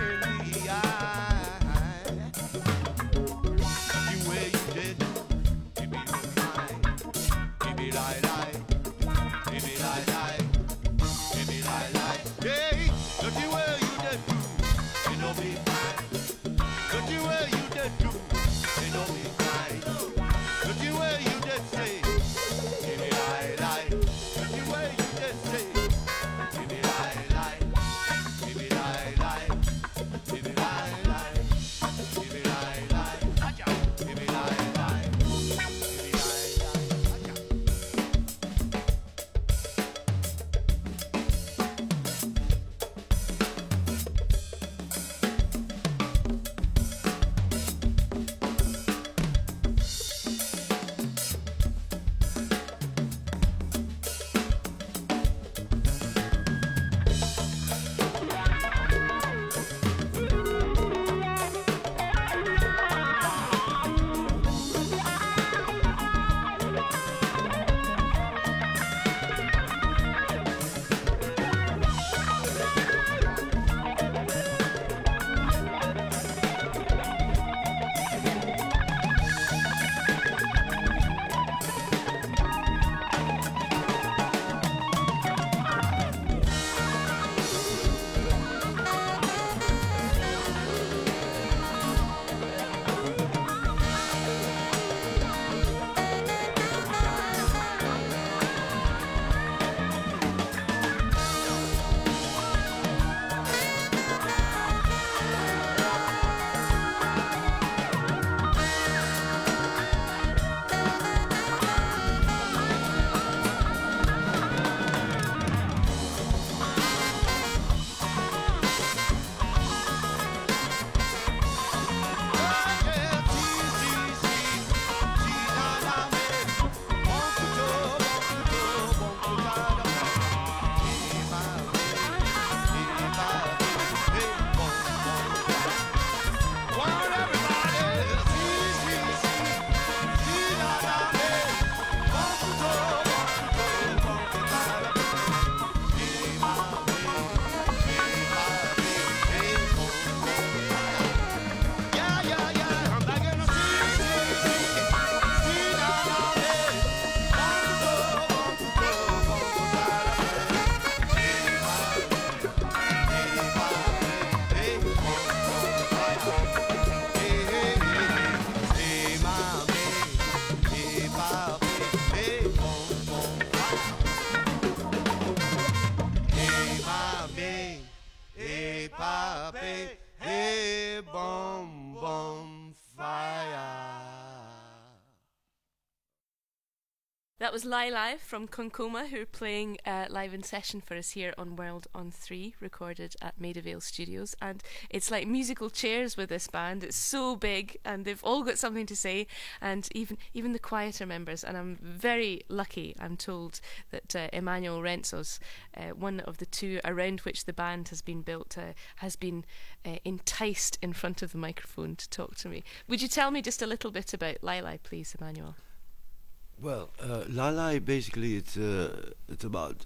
That was Lai Lai from Concoma, who are playing live in session for us here on World on 3, recorded at Maida Vale Studios. And it's like musical chairs with this band. It's so big, and they've all got something to say, and even the quieter members. And I'm very lucky, I'm told, that Emmanuel Rentsos, one of the two around which the band has been built, has been enticed in front of the microphone to talk to me. Would you tell me just a little bit about Lai Lai, please, Emmanuel? Well, Lai Lai, basically, it's about...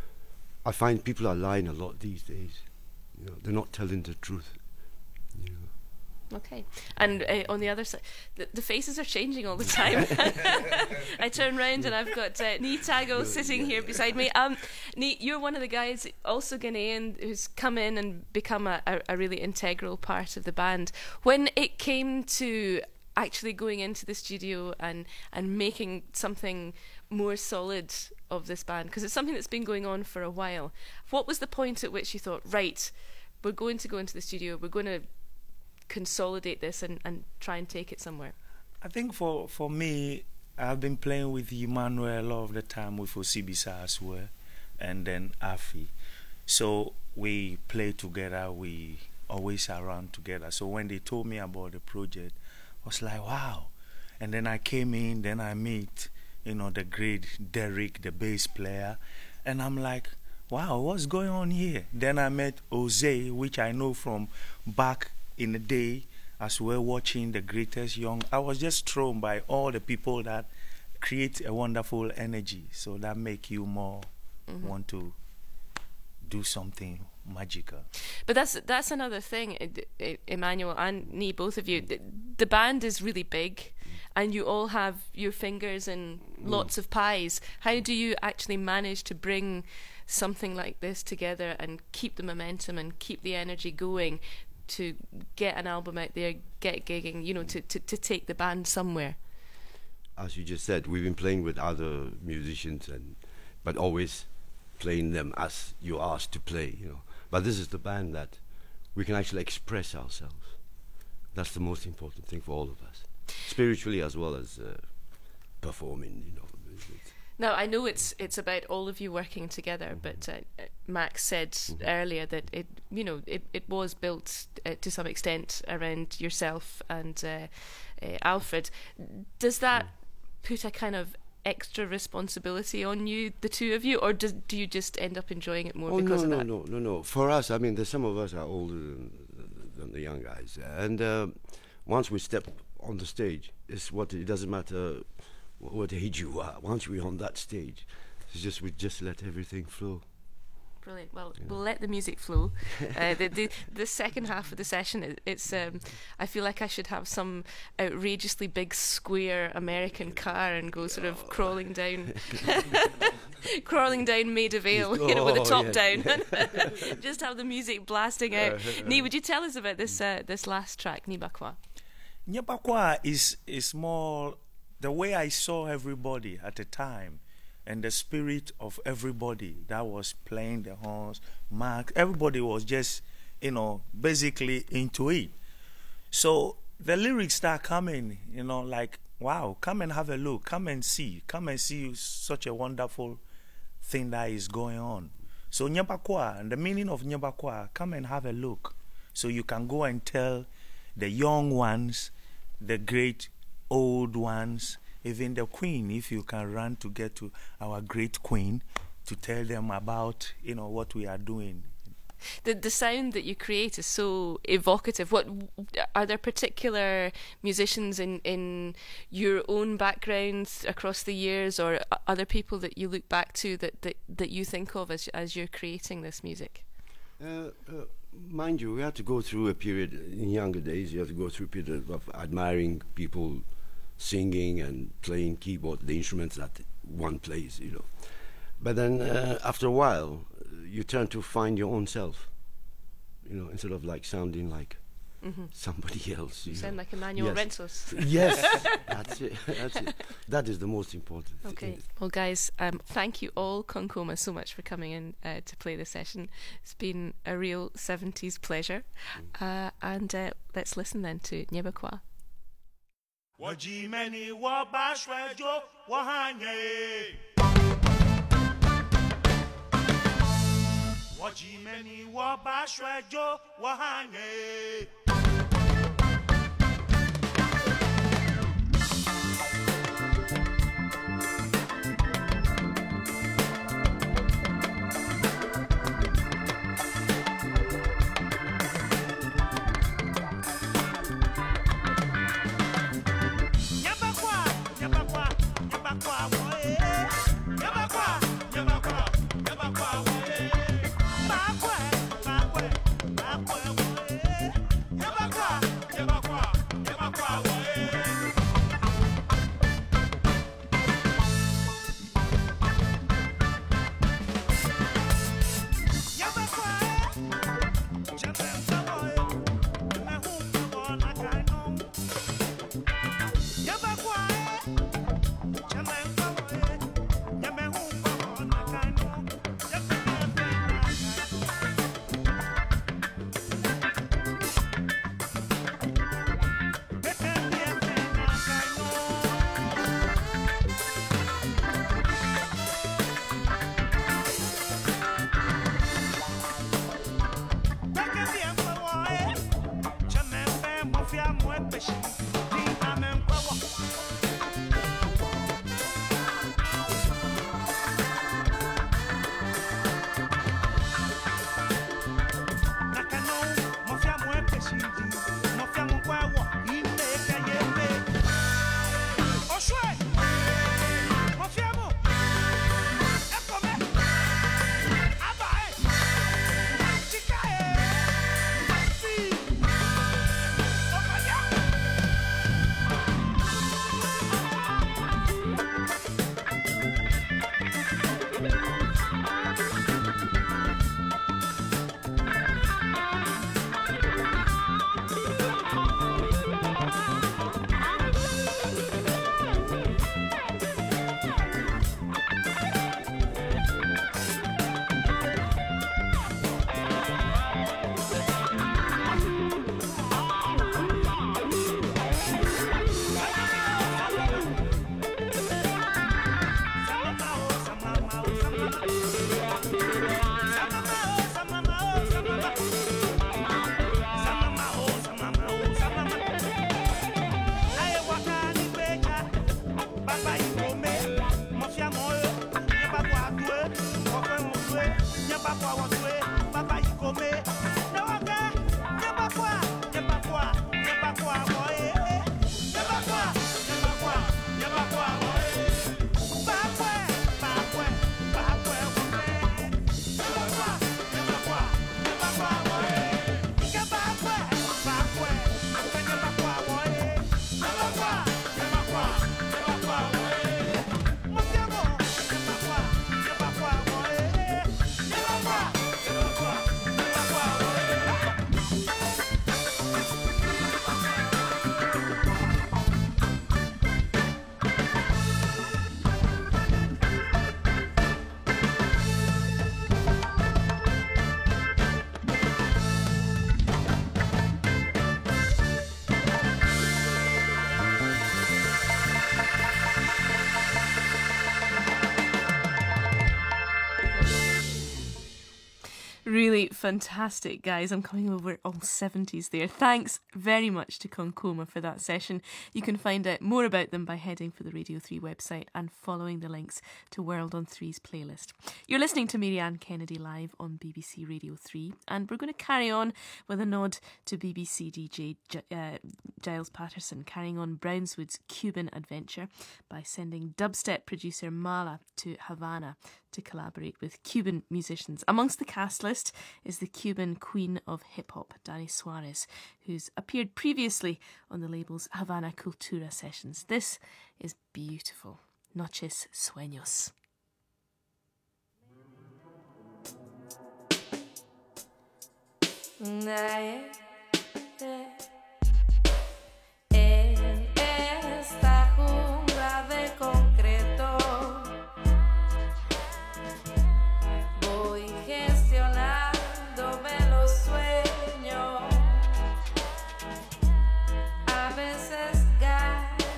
I find people are lying a lot these days. You know, they're not telling the truth. You know. Okay. And on the other side, the faces are changing all the time. I turn round and I've got Nii Tago sitting here beside me. Nii, you're one of the guys, also Ghanaian, who's come in and become a really integral part of the band. When it came to actually going into the studio and making something more solid of this band, because it's something that's been going on for a while, what was the point at which you thought, right, we're going to go into the studio, we're going to consolidate this and try and take it somewhere? I think for me, I've been playing with Emmanuel a lot of the time, with Osibisa as well, and then Afi. So we play together, we always around together. So when they told me about the project, I was like, wow. And then I came in, then I meet, the great Derek, the bass player, and I'm like, wow, what's going on here? Then I met Jose, which I know from back in the day as well, watching The Greatest Young. I was just thrown by all the people that create a wonderful energy, so that make you more want to do something magical. But that's another thing, Emmanuel and Nii, both of you. The band is really big, and you all have your fingers in lots of pies. How do you actually manage to bring something like this together and keep the momentum and keep the energy going to get an album out there, get gigging, to take the band somewhere? As you just said, we've been playing with other musicians, but always playing them as you're asked to play, But this is the band that we can actually express ourselves. That's the most important thing for all of us, spiritually as well as performing, Now, I know it's about all of you working together, but Max said earlier that it was built to some extent around yourself and Alfred. Does that put a kind of extra responsibility on you, the two of you, or do you just end up enjoying it more because of that? No. For us, I mean, some of us are older than the young guys, and once we step on the stage, it doesn't matter what age you are. Once we're on that stage, we just let everything flow. Brilliant. Well, we'll let the music flow. The second half of the session, it's I feel like I should have some outrageously big square American car and go sort of crawling down Maida Vale, with the top down. Just have the music blasting out. Nii, would you tell us about this last track, Nyebakwa? Nyebakwa is more the way I saw everybody at the time, and the spirit of everybody that was playing the horns, Mark, everybody was just, basically into it. So the lyrics start coming, like, wow, come and have a look, come and see such a wonderful thing that is going on. So Nyebakwa, and the meaning of Nyebakwa, come and have a look, so you can go and tell the young ones, the great old ones, even the queen, if you can run to get to our great queen to tell them about, what we are doing. The sound that you create is so evocative. What are there particular musicians in your own backgrounds across the years, or other people that you look back to that you think of as you're creating this music? Mind you, we had to go through a period in younger days. You have to go through a period of admiring people singing and playing keyboard, the instruments that one plays, But then after a while, you turn to find your own self, instead of like sounding like somebody else. You sound like Emmanuel Rentsos. Yes, that's it. That is the most important thing. Okay. Well, guys, thank you all, Concoma, so much for coming in to play this session. It's been a real 70s pleasure. And let's listen then to Nyebakwa. Wajimeni wabashwejo wahanye. Wajimeni wabashwejo wahanye. Really fantastic, guys. I'm coming over all 70s there. Thanks very much to Concoma for that session. You can find out more about them by heading for the Radio 3 website and following the links to World on 3's playlist. You're listening to Marianne Kennedy live on BBC Radio 3, and we're going to carry on with a nod to BBC DJ Giles Patterson, carrying on Brownswood's Cuban adventure by sending dubstep producer Mala to Havana to collaborate with Cuban musicians. Amongst the cast list is the Cuban queen of hip-hop, Dani Suarez, who's appeared previously on the label's Havana Cultura sessions. This is beautiful. Noches Sueños. Esta jungla de concreto voy gestionándome los sueños. A veces gano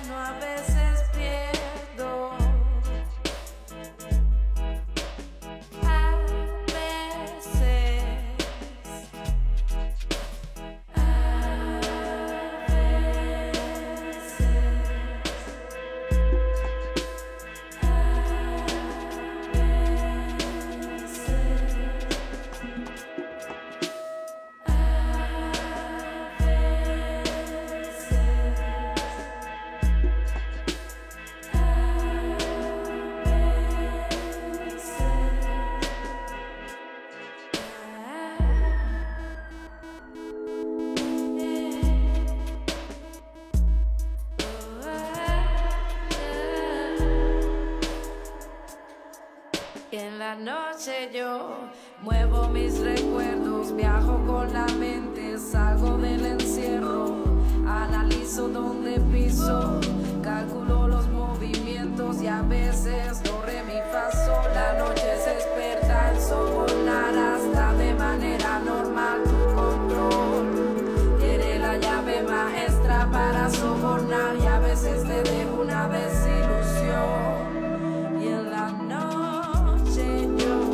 Revivo mis recuerdos, viajo con la mente, salgo del encierro, analizo dónde piso, calculo los movimientos y a veces do, re, mi, fa, sol. La noche se experta en sobornar hasta de manera normal tu control. Tiene la llave maestra para sobornar y a veces te deja una desilusión. Y en la noche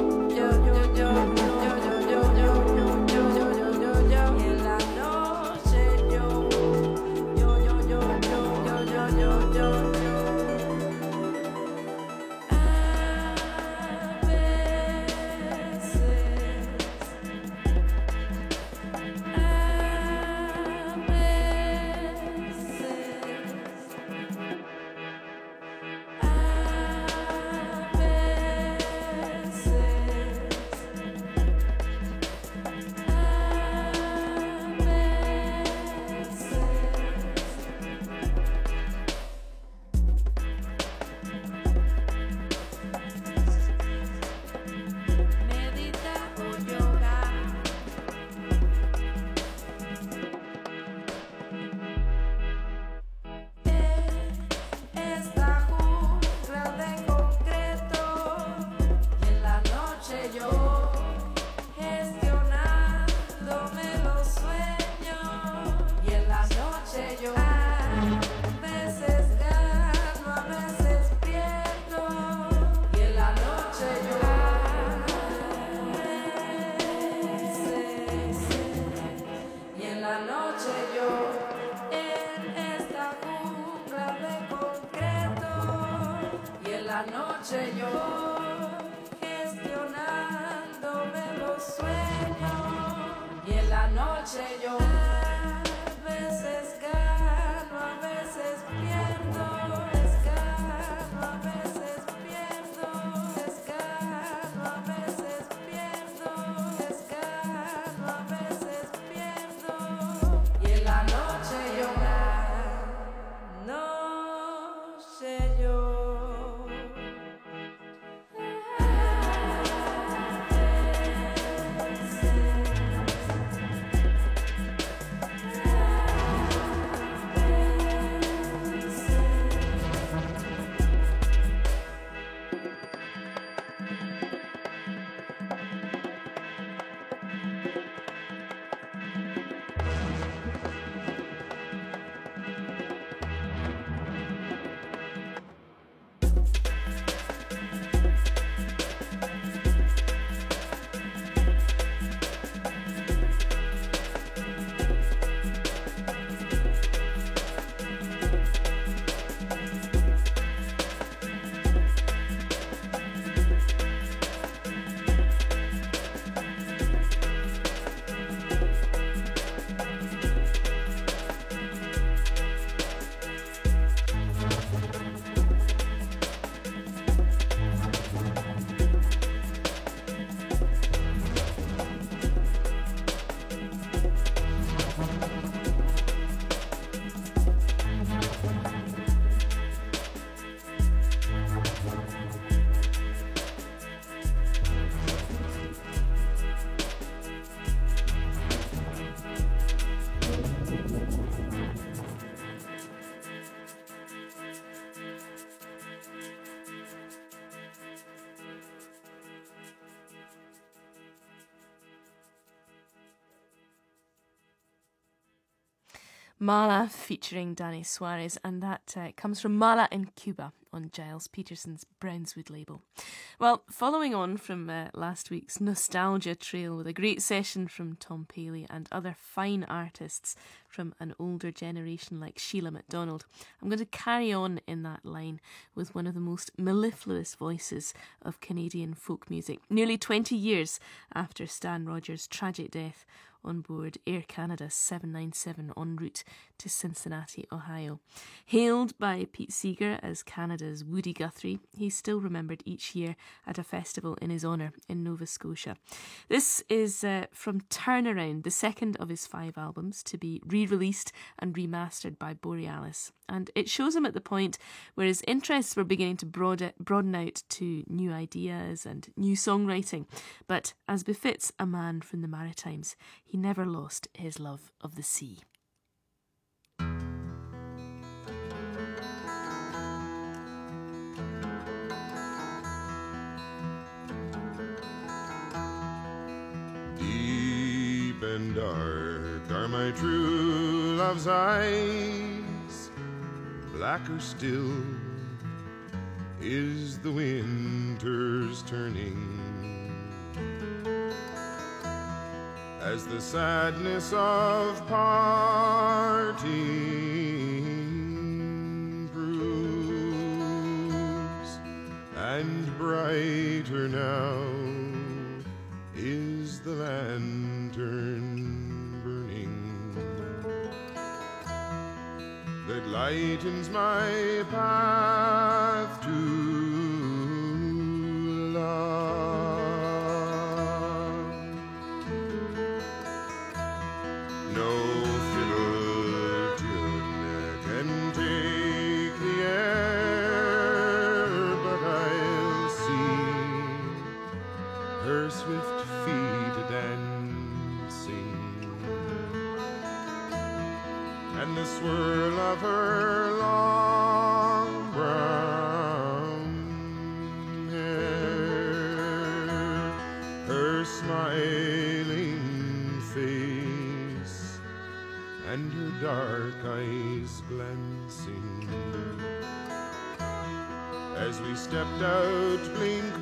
Mala featuring Danny Suarez, and that comes from Mala in Cuba on Giles Peterson's Brownswood label. Well, following on from last week's nostalgia trail with a great session from Tom Paley and other fine artists from an older generation like Sheila MacDonald, I'm going to carry on in that line with one of the most mellifluous voices of Canadian folk music, nearly 20 years after Stan Rogers' tragic death on board Air Canada 797 en route to Cincinnati, Ohio. Hailed by Pete Seeger as Canada's Woody Guthrie, he's still remembered each year at a festival in his honour in Nova Scotia. This is from Turnaround, the second of his 5 albums to be re-released and remastered by Borealis. And it shows him at the point where his interests were beginning to broaden out to new ideas and new songwriting. But as befits a man from the Maritimes, he never lost his love of the sea. Deep and dark are my true love's eyes, blacker still is the winter's turning, as the sadness of parting proves, and brighter now is the lantern burning that lightens my path to love. No fiddle tune can take the air, but I'll see her swift feet dancing, and the swirl of her long brown hair, her smiling face, and her dark eyes glancing. As we stepped out, blink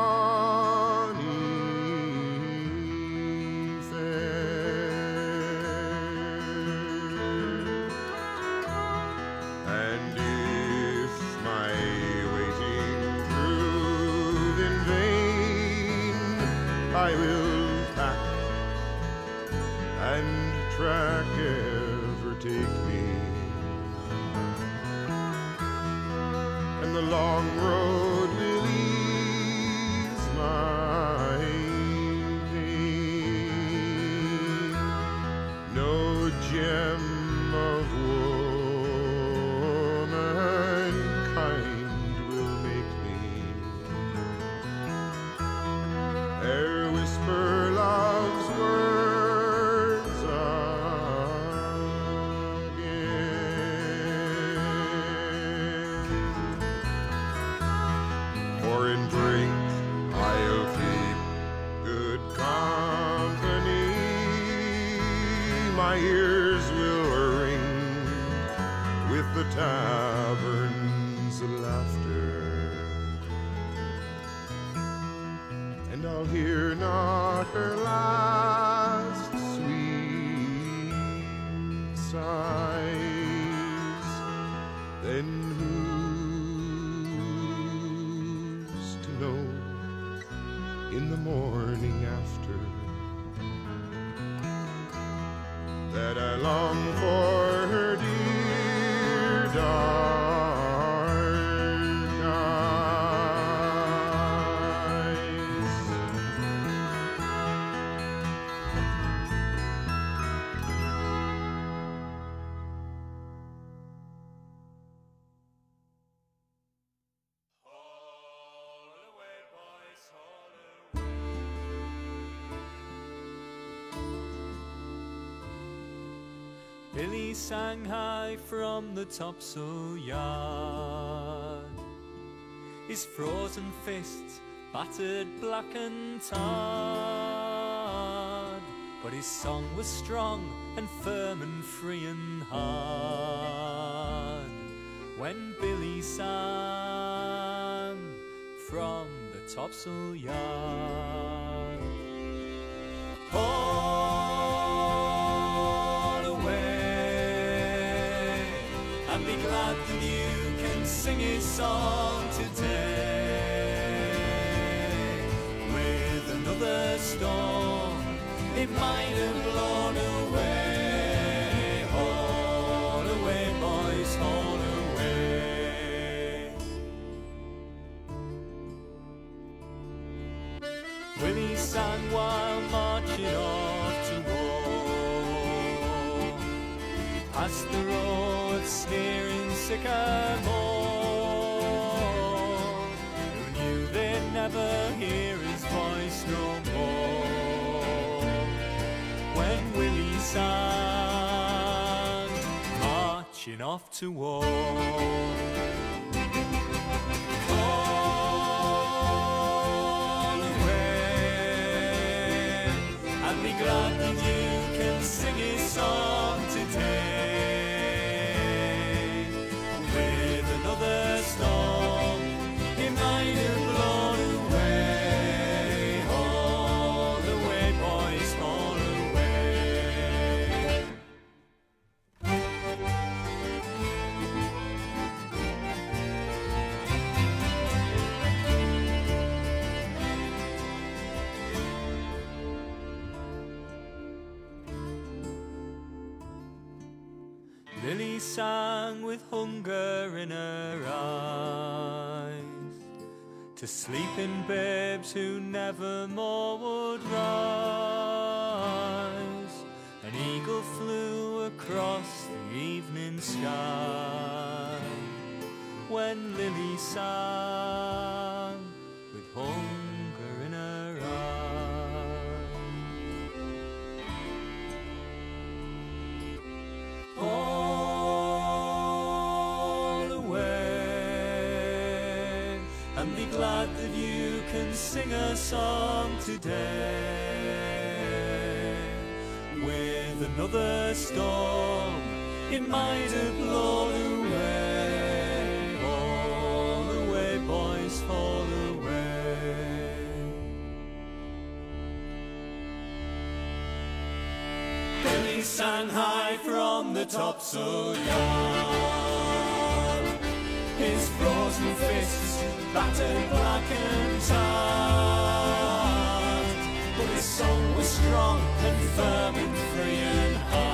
Bonnie fair, and if my waiting prove in vain, I will pack and track ever take me, and the long road will ease my pain. No gem of womankind will make me ere whisper love's words again. For in drink I'll keep good company, my ears will ring with the tavern's laughter, and I'll hear not her last sweet sighs. Then who's to know in the morning after that I long for her dear dark eyes. Billy sang high from the topsail yard, his frozen fists battered black and tarred, but his song was strong and firm and free and hard. When Billy sang from the topsail yard, all away, and be glad that you can sing his song today. With another storm it might have blown away. Haul away, boys, haul away. Willie sang while marching off to war, past the road sneering sycamore, who knew they'd never hear his voice no more. When Willie sang, marching off to war. All away, and be glad that you can sing his song today. With another storm, it might have blown away. All away, boys, all away. Lily sang with hunger in her eyes to sleeping babes who never more would rise. An eagle flew across the evening sky when Lily sang with hunger in her eyes. All away, and be glad that you can sing a song today. With another storm, it might have blown away. All away, boys, fall away. Billy sang high from the topsail yard, his frozen fists battered black and tart, but his song was strong and firm and free and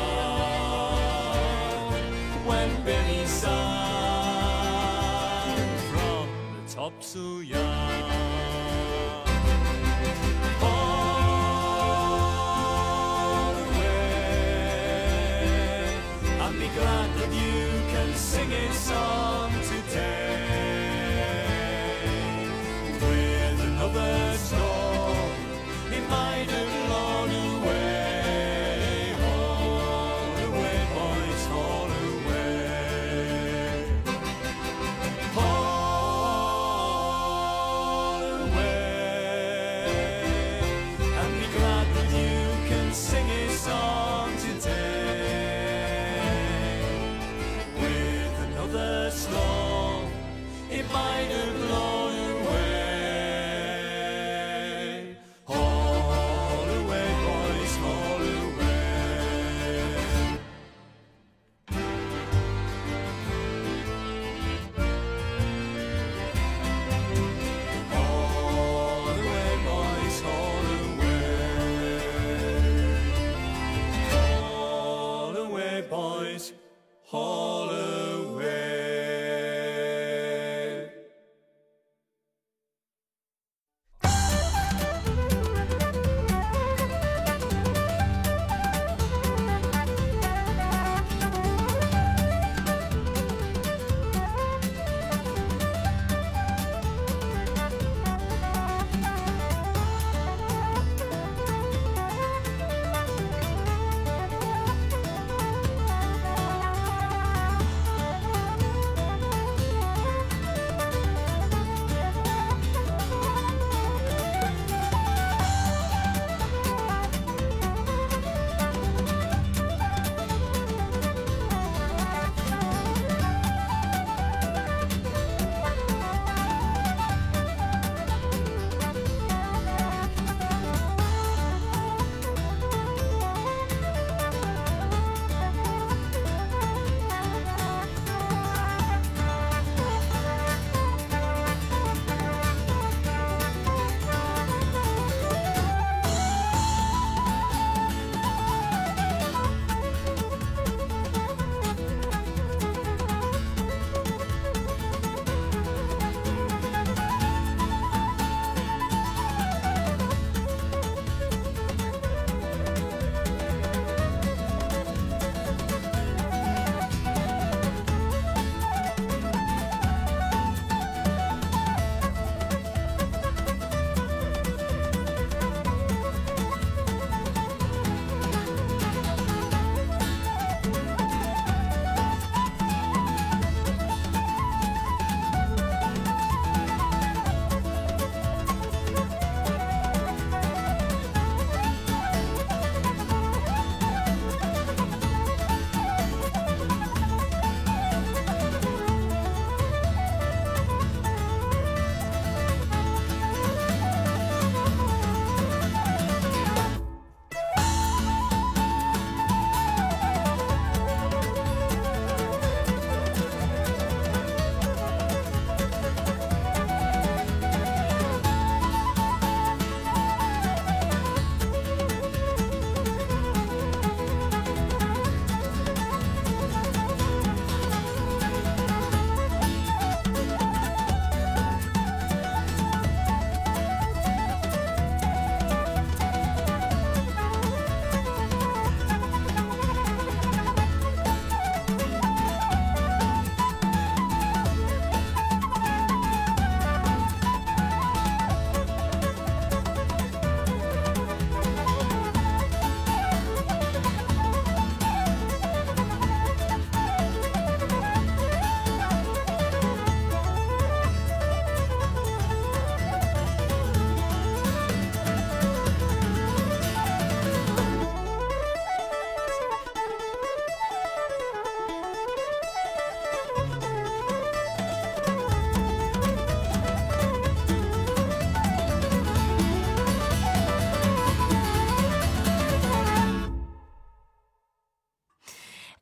hard. When Billy sang from the topsail yard, all away, and be glad that you can sing his song today. With another storm, it might have blown away. All away, boys, all away. All away, and be glad that you can sing his song today. With another storm, it might have blown away. All away, boys, all away. All away, boys, all away. All away, boys, all away.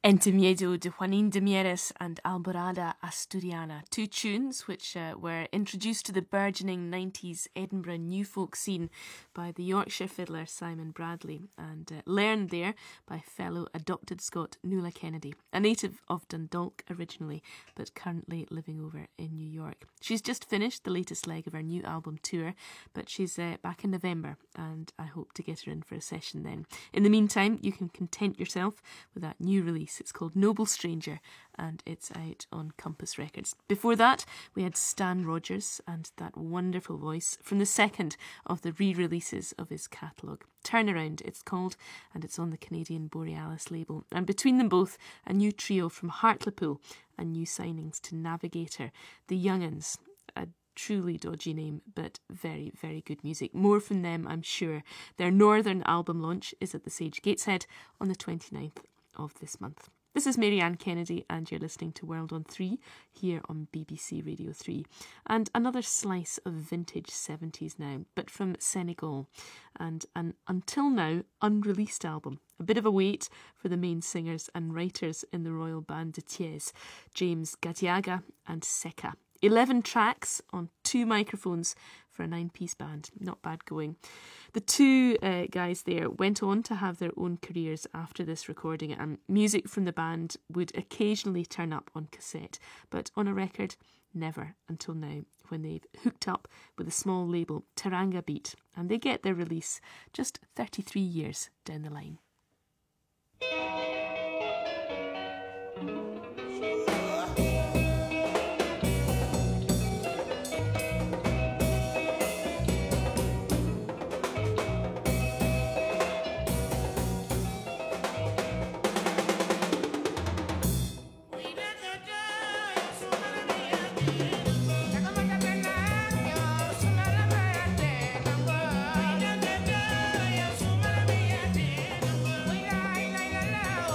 Ente Miedo de Juanín de Mieres and Alborada Asturiana, two tunes which were introduced to the burgeoning 90s Edinburgh new folk scene by the Yorkshire fiddler Simon Bradley and learned there by fellow adopted Scot Nuala Kennedy, a native of Dundalk originally but currently living over in New York. She's just finished the latest leg of her new album tour, but she's back in November and I hope to get her in for a session then. In the meantime, you can content yourself with that new release. It's called Noble Stranger and it's out on Compass Records. Before that, we had Stan Rogers and that wonderful voice from the second of the re-releases of his catalogue. Turnaround, it's called, and it's on the Canadian Borealis label. And between them both, a new trio from Hartlepool and new signings to Navigator, The Young'uns, a truly dodgy name, but very, very good music. More from them, I'm sure. Their Northern album launch is at the Sage Gateshead on the 29th of this month. This is Marianne Kennedy and you're listening to World on 3 here on BBC Radio 3. And another slice of vintage 70s now, but from Senegal, and an until now unreleased album. A bit of a wait for the main singers and writers in the Royal Band de Thiès, James Gadiaga and Seka. 11 tracks on 2 microphones for a 9-piece band. Not bad going. The two guys there went on to have their own careers after this recording, and music from the band would occasionally turn up on cassette, but on a record, never until now, when they've hooked up with a small label, Teranga Beat, and they get their release just 33 years down the line. La la la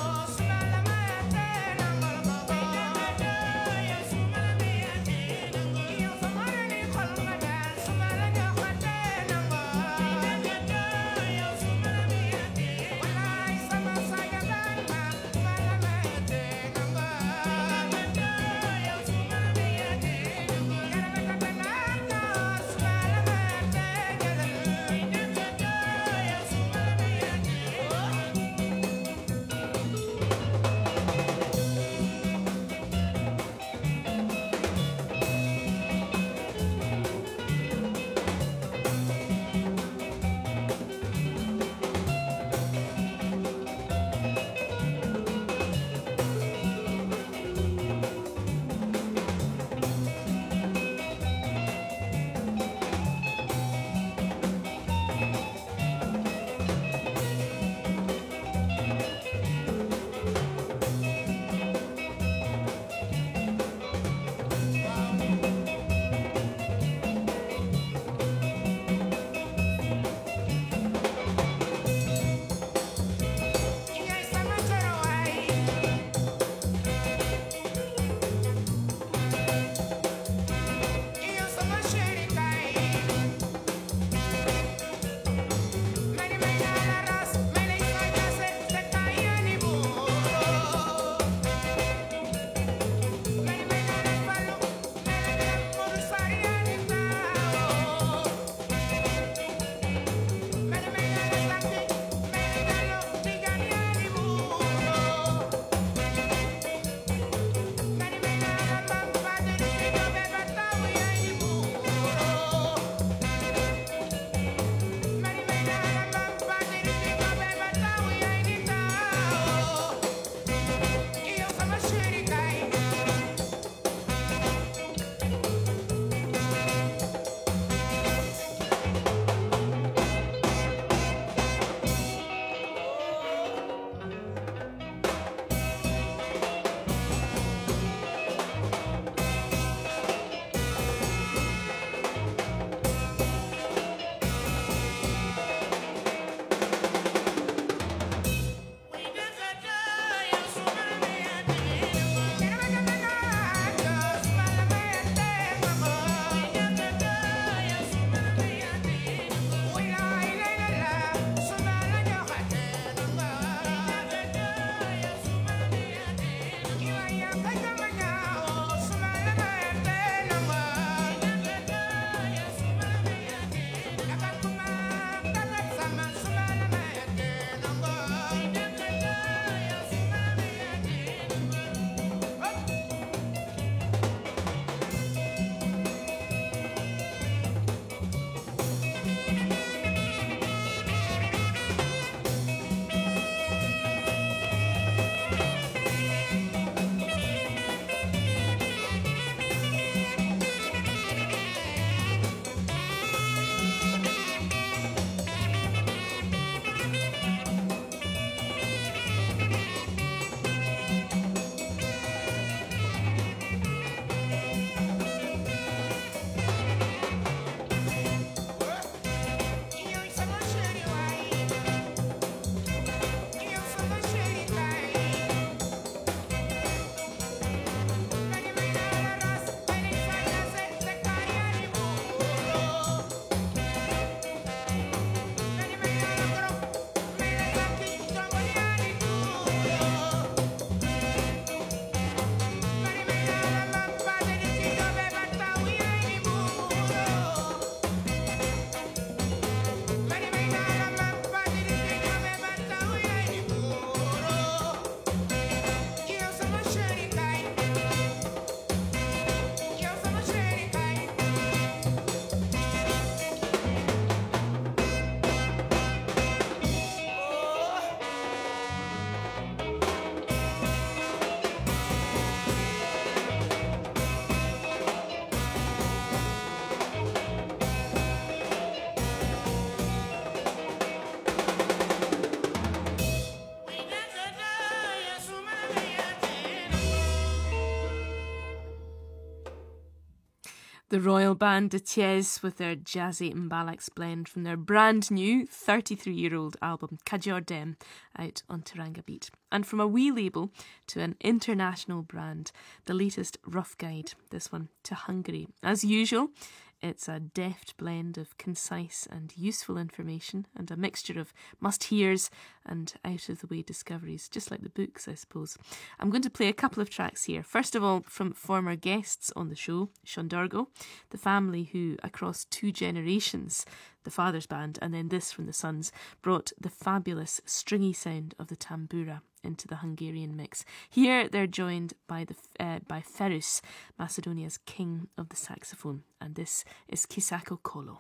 The Royal Band de Thiès with their jazzy Mbalax blend from their brand new 33-year-old album Kajor Dem, out on Teranga Beat. And from a wee label to an international brand, the latest Rough Guide, this one to Hungary. As usual, it's a deft blend of concise and useful information and a mixture of must-hears and out-of-the-way discoveries, just like the books, I suppose. I'm going to play a couple of tracks here. First of all, from former guests on the show, Shondorgo, the family who, across 2 generations, the father's band, and then this from the sons, brought the fabulous stringy sound of the tambura into the Hungarian mix. Here they're joined by by Ferus, Macedonia's king of the saxophone, and this is Kisako Kolo.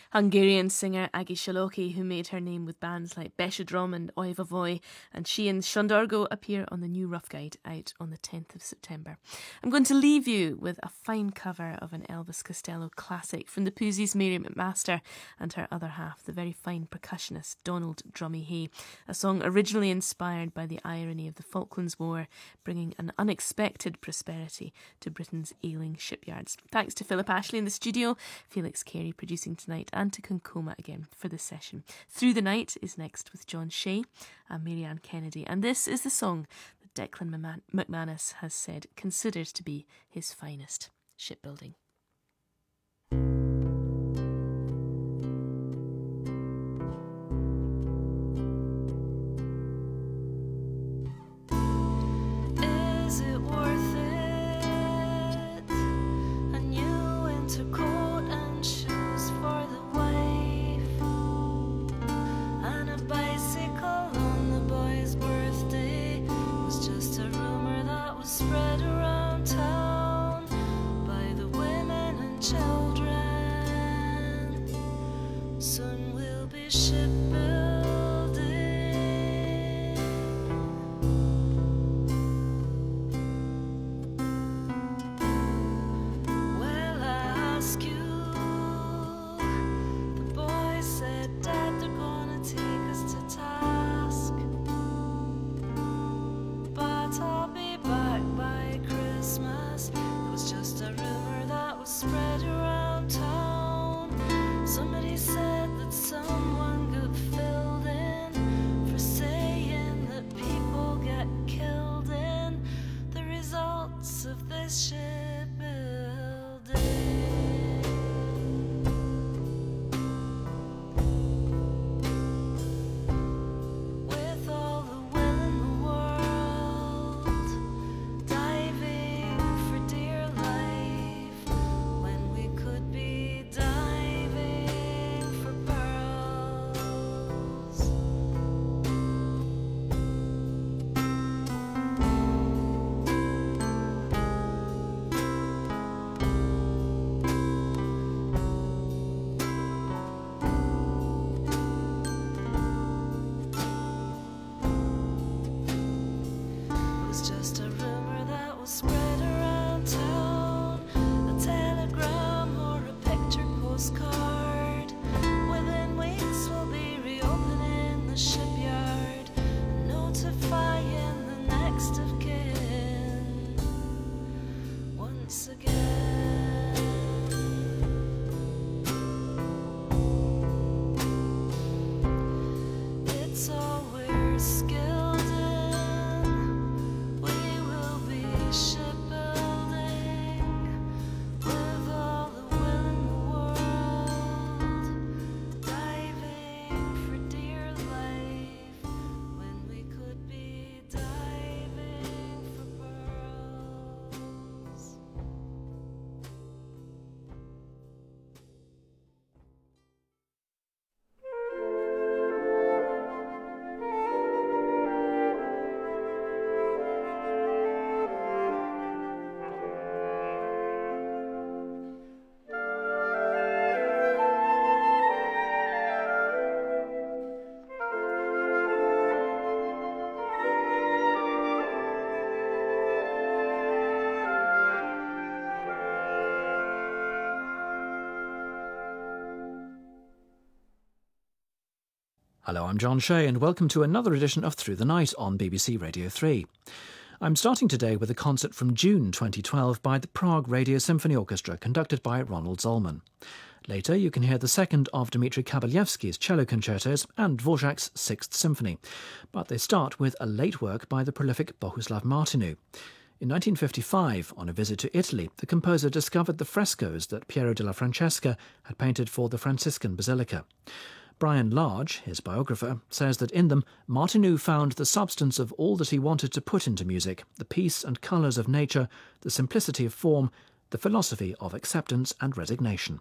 Hungarian singer Agi Shaloki, who made her name with bands like Beshadrom and Oi Vavoy, and she and Shondorgo appear on the new Rough Guide out on the 10th of September. I'm going to leave you with a fine cover of an Elvis Costello classic from the Poozies' Mary McMaster and her other half, the very fine percussionist Donald Drummy Hay, a song originally inspired by the irony of the Falklands War, bringing an unexpected prosperity to Britain's ailing shipyards. Thanks to Philip Ashley in the studio, Felix Carey producing tonight, and to Concoma again for this session. Through the Night is next with John Shea and Marianne Kennedy, and this is the song that Declan McManus has said considers to be his finest, Shipbuilding. Is it worth it? A new winter coat and shoes for the wife, and a bicycle on the boy's birthday was just a rumour that was spread around town by the women and children. Soon we'll be shipbuilding. Well, I ask you, the boy said, Dad, they're gonna take us to task, but I'll be back by Christmas. It was just a rumor that was spread around town. Somebody said that someone got filled in for saying that people get killed in the results of this shipbuilding. With all the will in the world, diving for dear life when we could be diving for pearls. It was just a rumor that was spread around town, a telegram or a picture postcard. Within weeks we'll be reopening the shipyard and notifying the next of kin once again. It's all we're skilled in. We will be shipbuilding with all the will in the world, diving for dear life when we could be diving for pearls. Hello, I'm John Shea, and welcome to another edition of Through the Night on BBC Radio 3. I'm starting today with a concert from June 2012 by the Prague Radio Symphony Orchestra, conducted by Ronald Zollman. Later, you can hear the second of Dmitri Kabalevsky's cello concertos and Dvorak's Sixth Symphony. But they start with a late work by the prolific Bohuslav Martinu. In 1955, on a visit to Italy, the composer discovered the frescoes that Piero della Francesca had painted for the Franciscan Basilica. Brian Large, his biographer, says that in them, Martinu found the substance of all that he wanted to put into music, the peace and colours of nature, the simplicity of form, the philosophy of acceptance and resignation.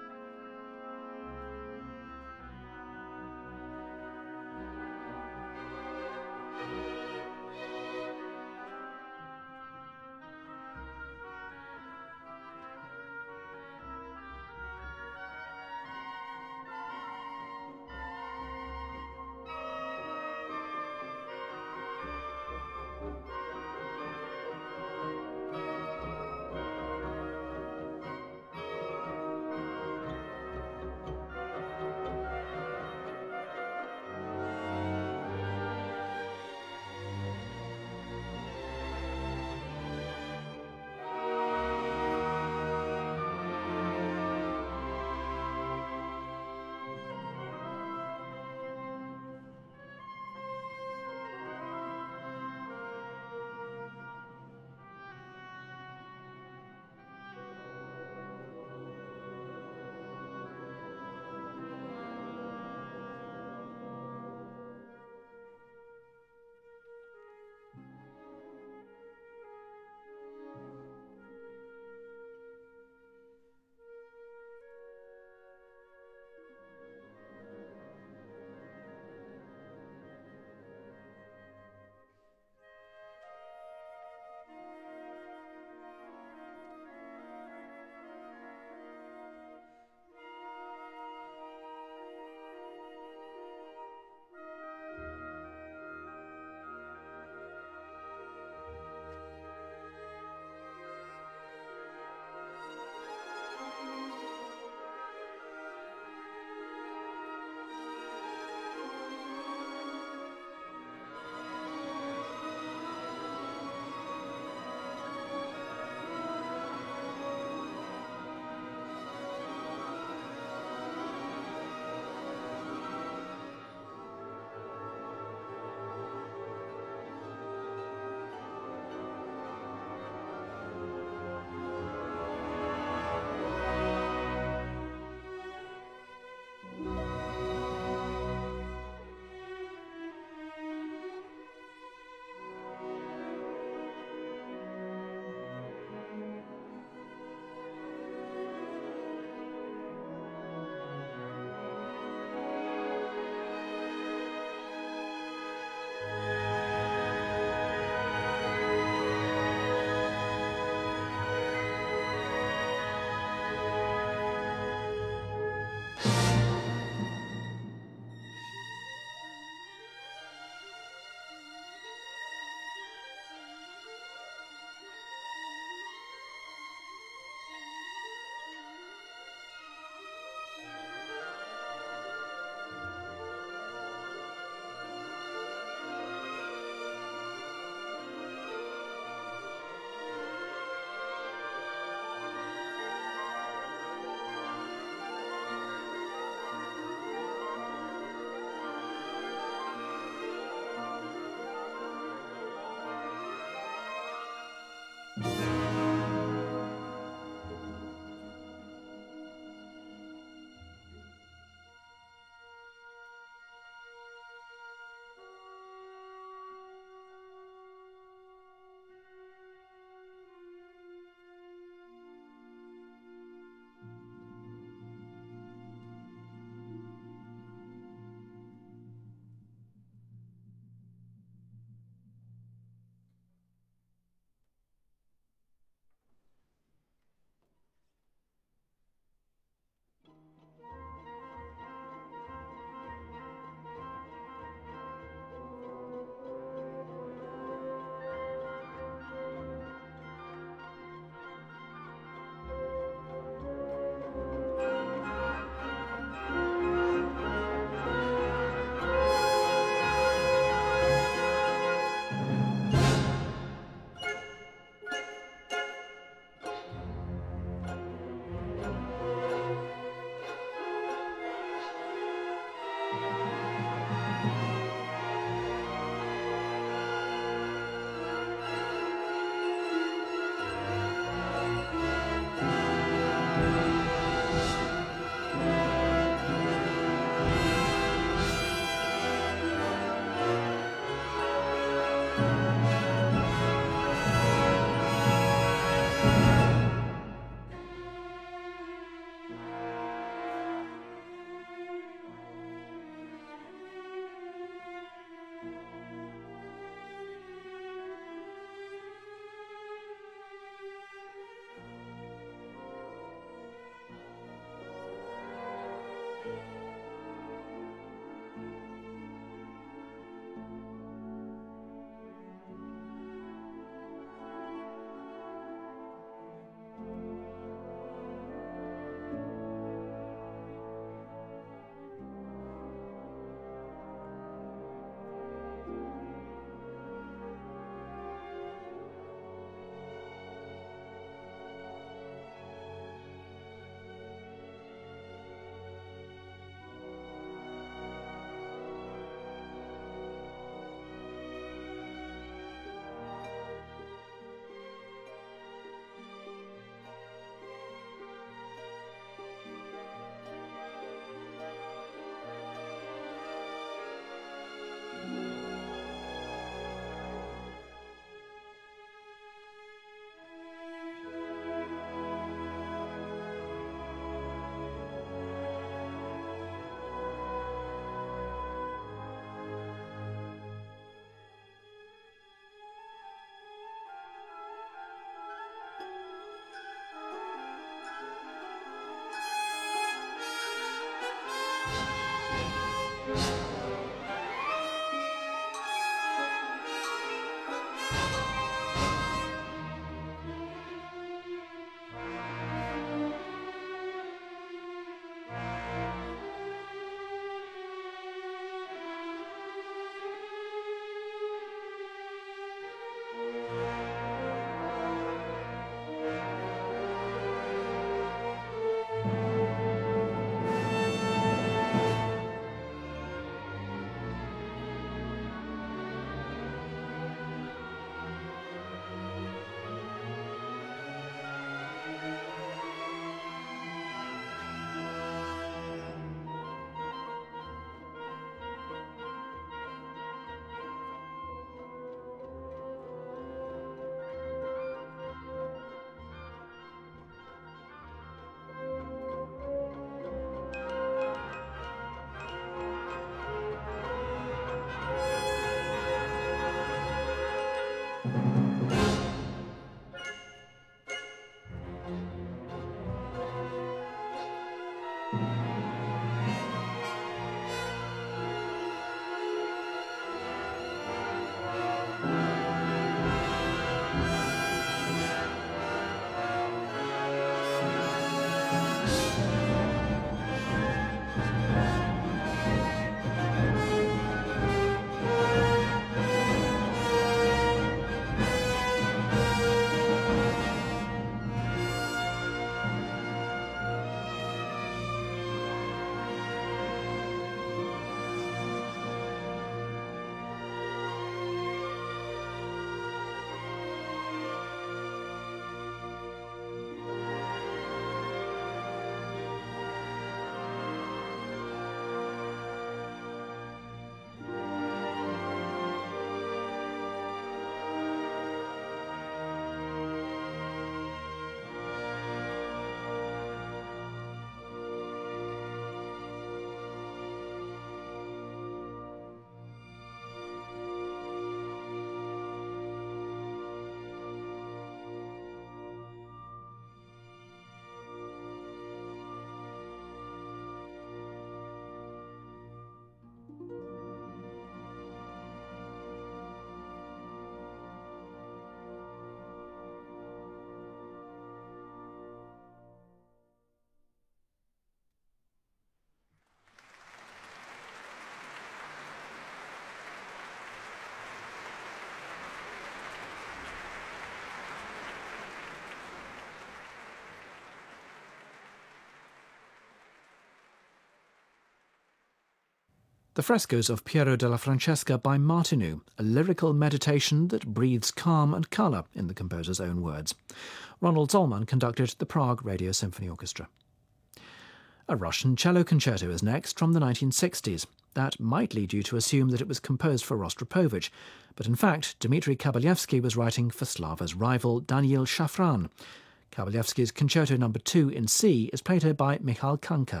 The frescoes of Piero della Francesca by Martinu, a lyrical meditation that breathes calm and colour, in the composer's own words. Ronald Zollman conducted the Prague Radio Symphony Orchestra. A Russian cello concerto is next, from the 1960s. That might lead you to assume that it was composed for Rostropovich, but in fact Dmitri Kabalevsky was writing for Slava's rival Daniil Shafran. Kabalevsky's Concerto No. 2 in C is played here by Michal Kanka.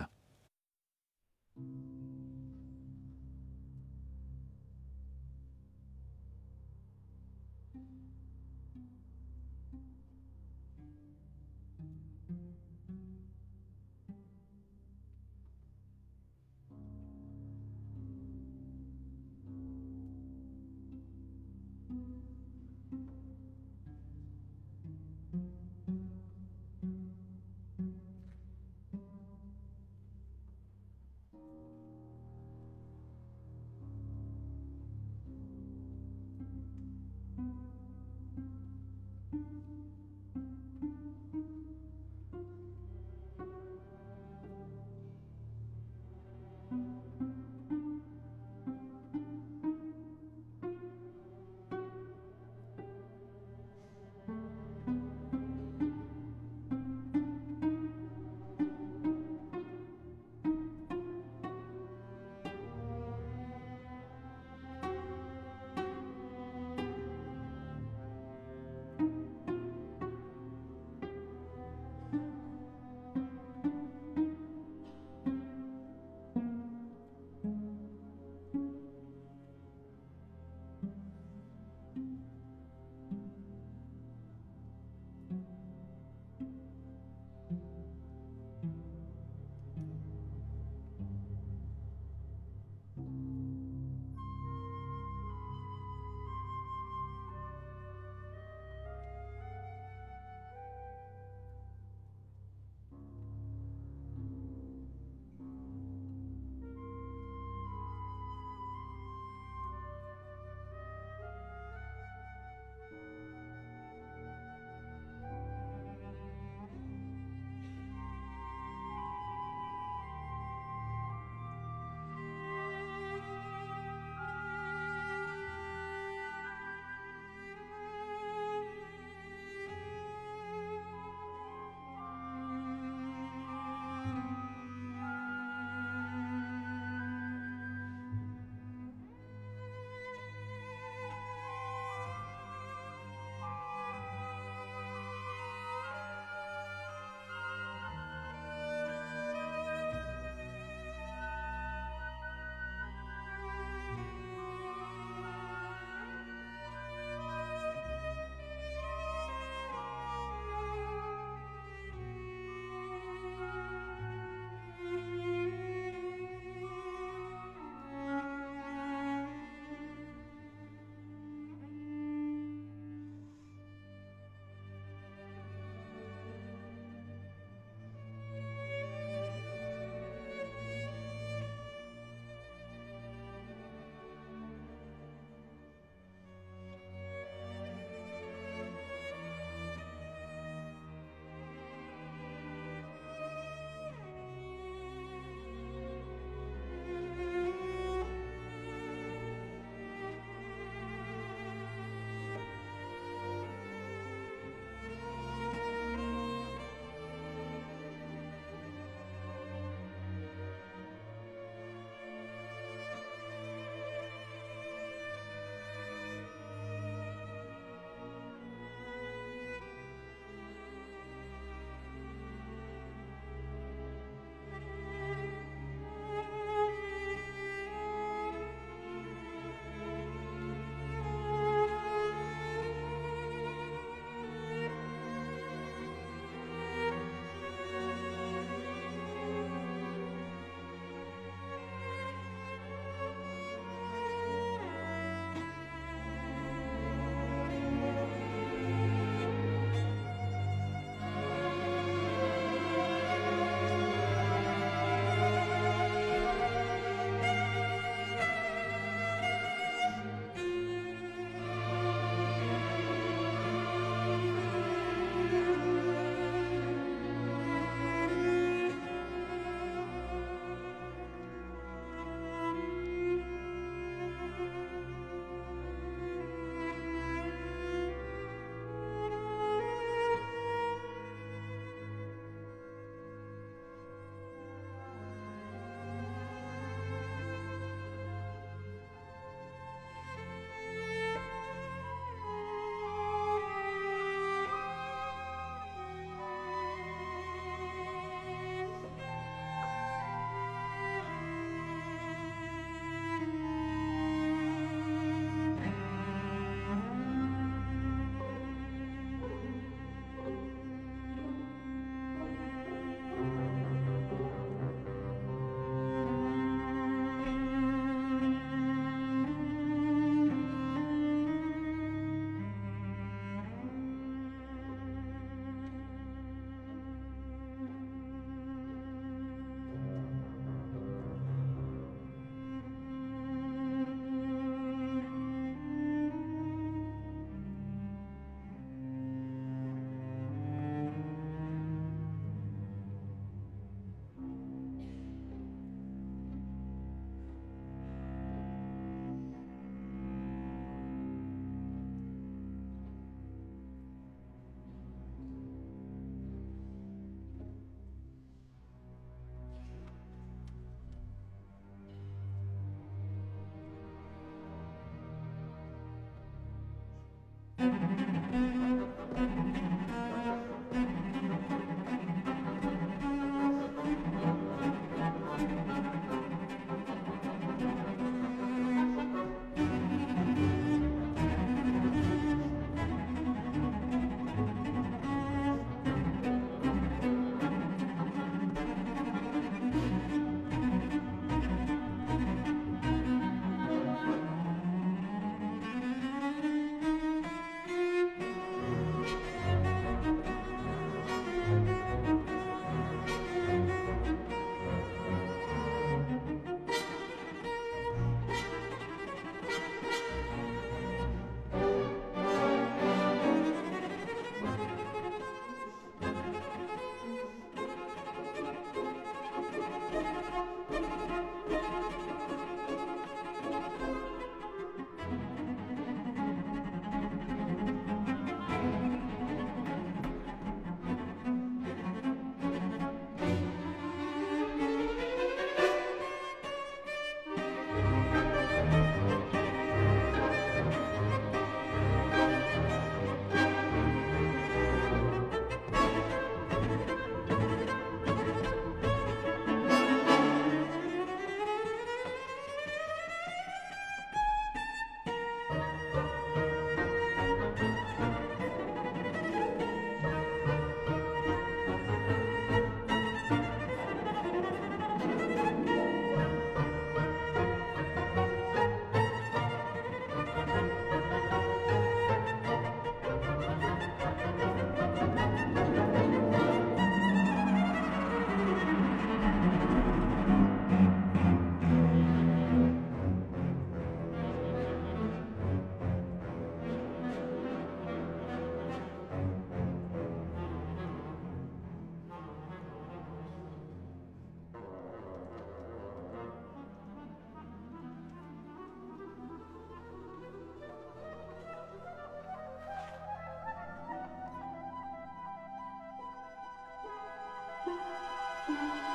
Thank you.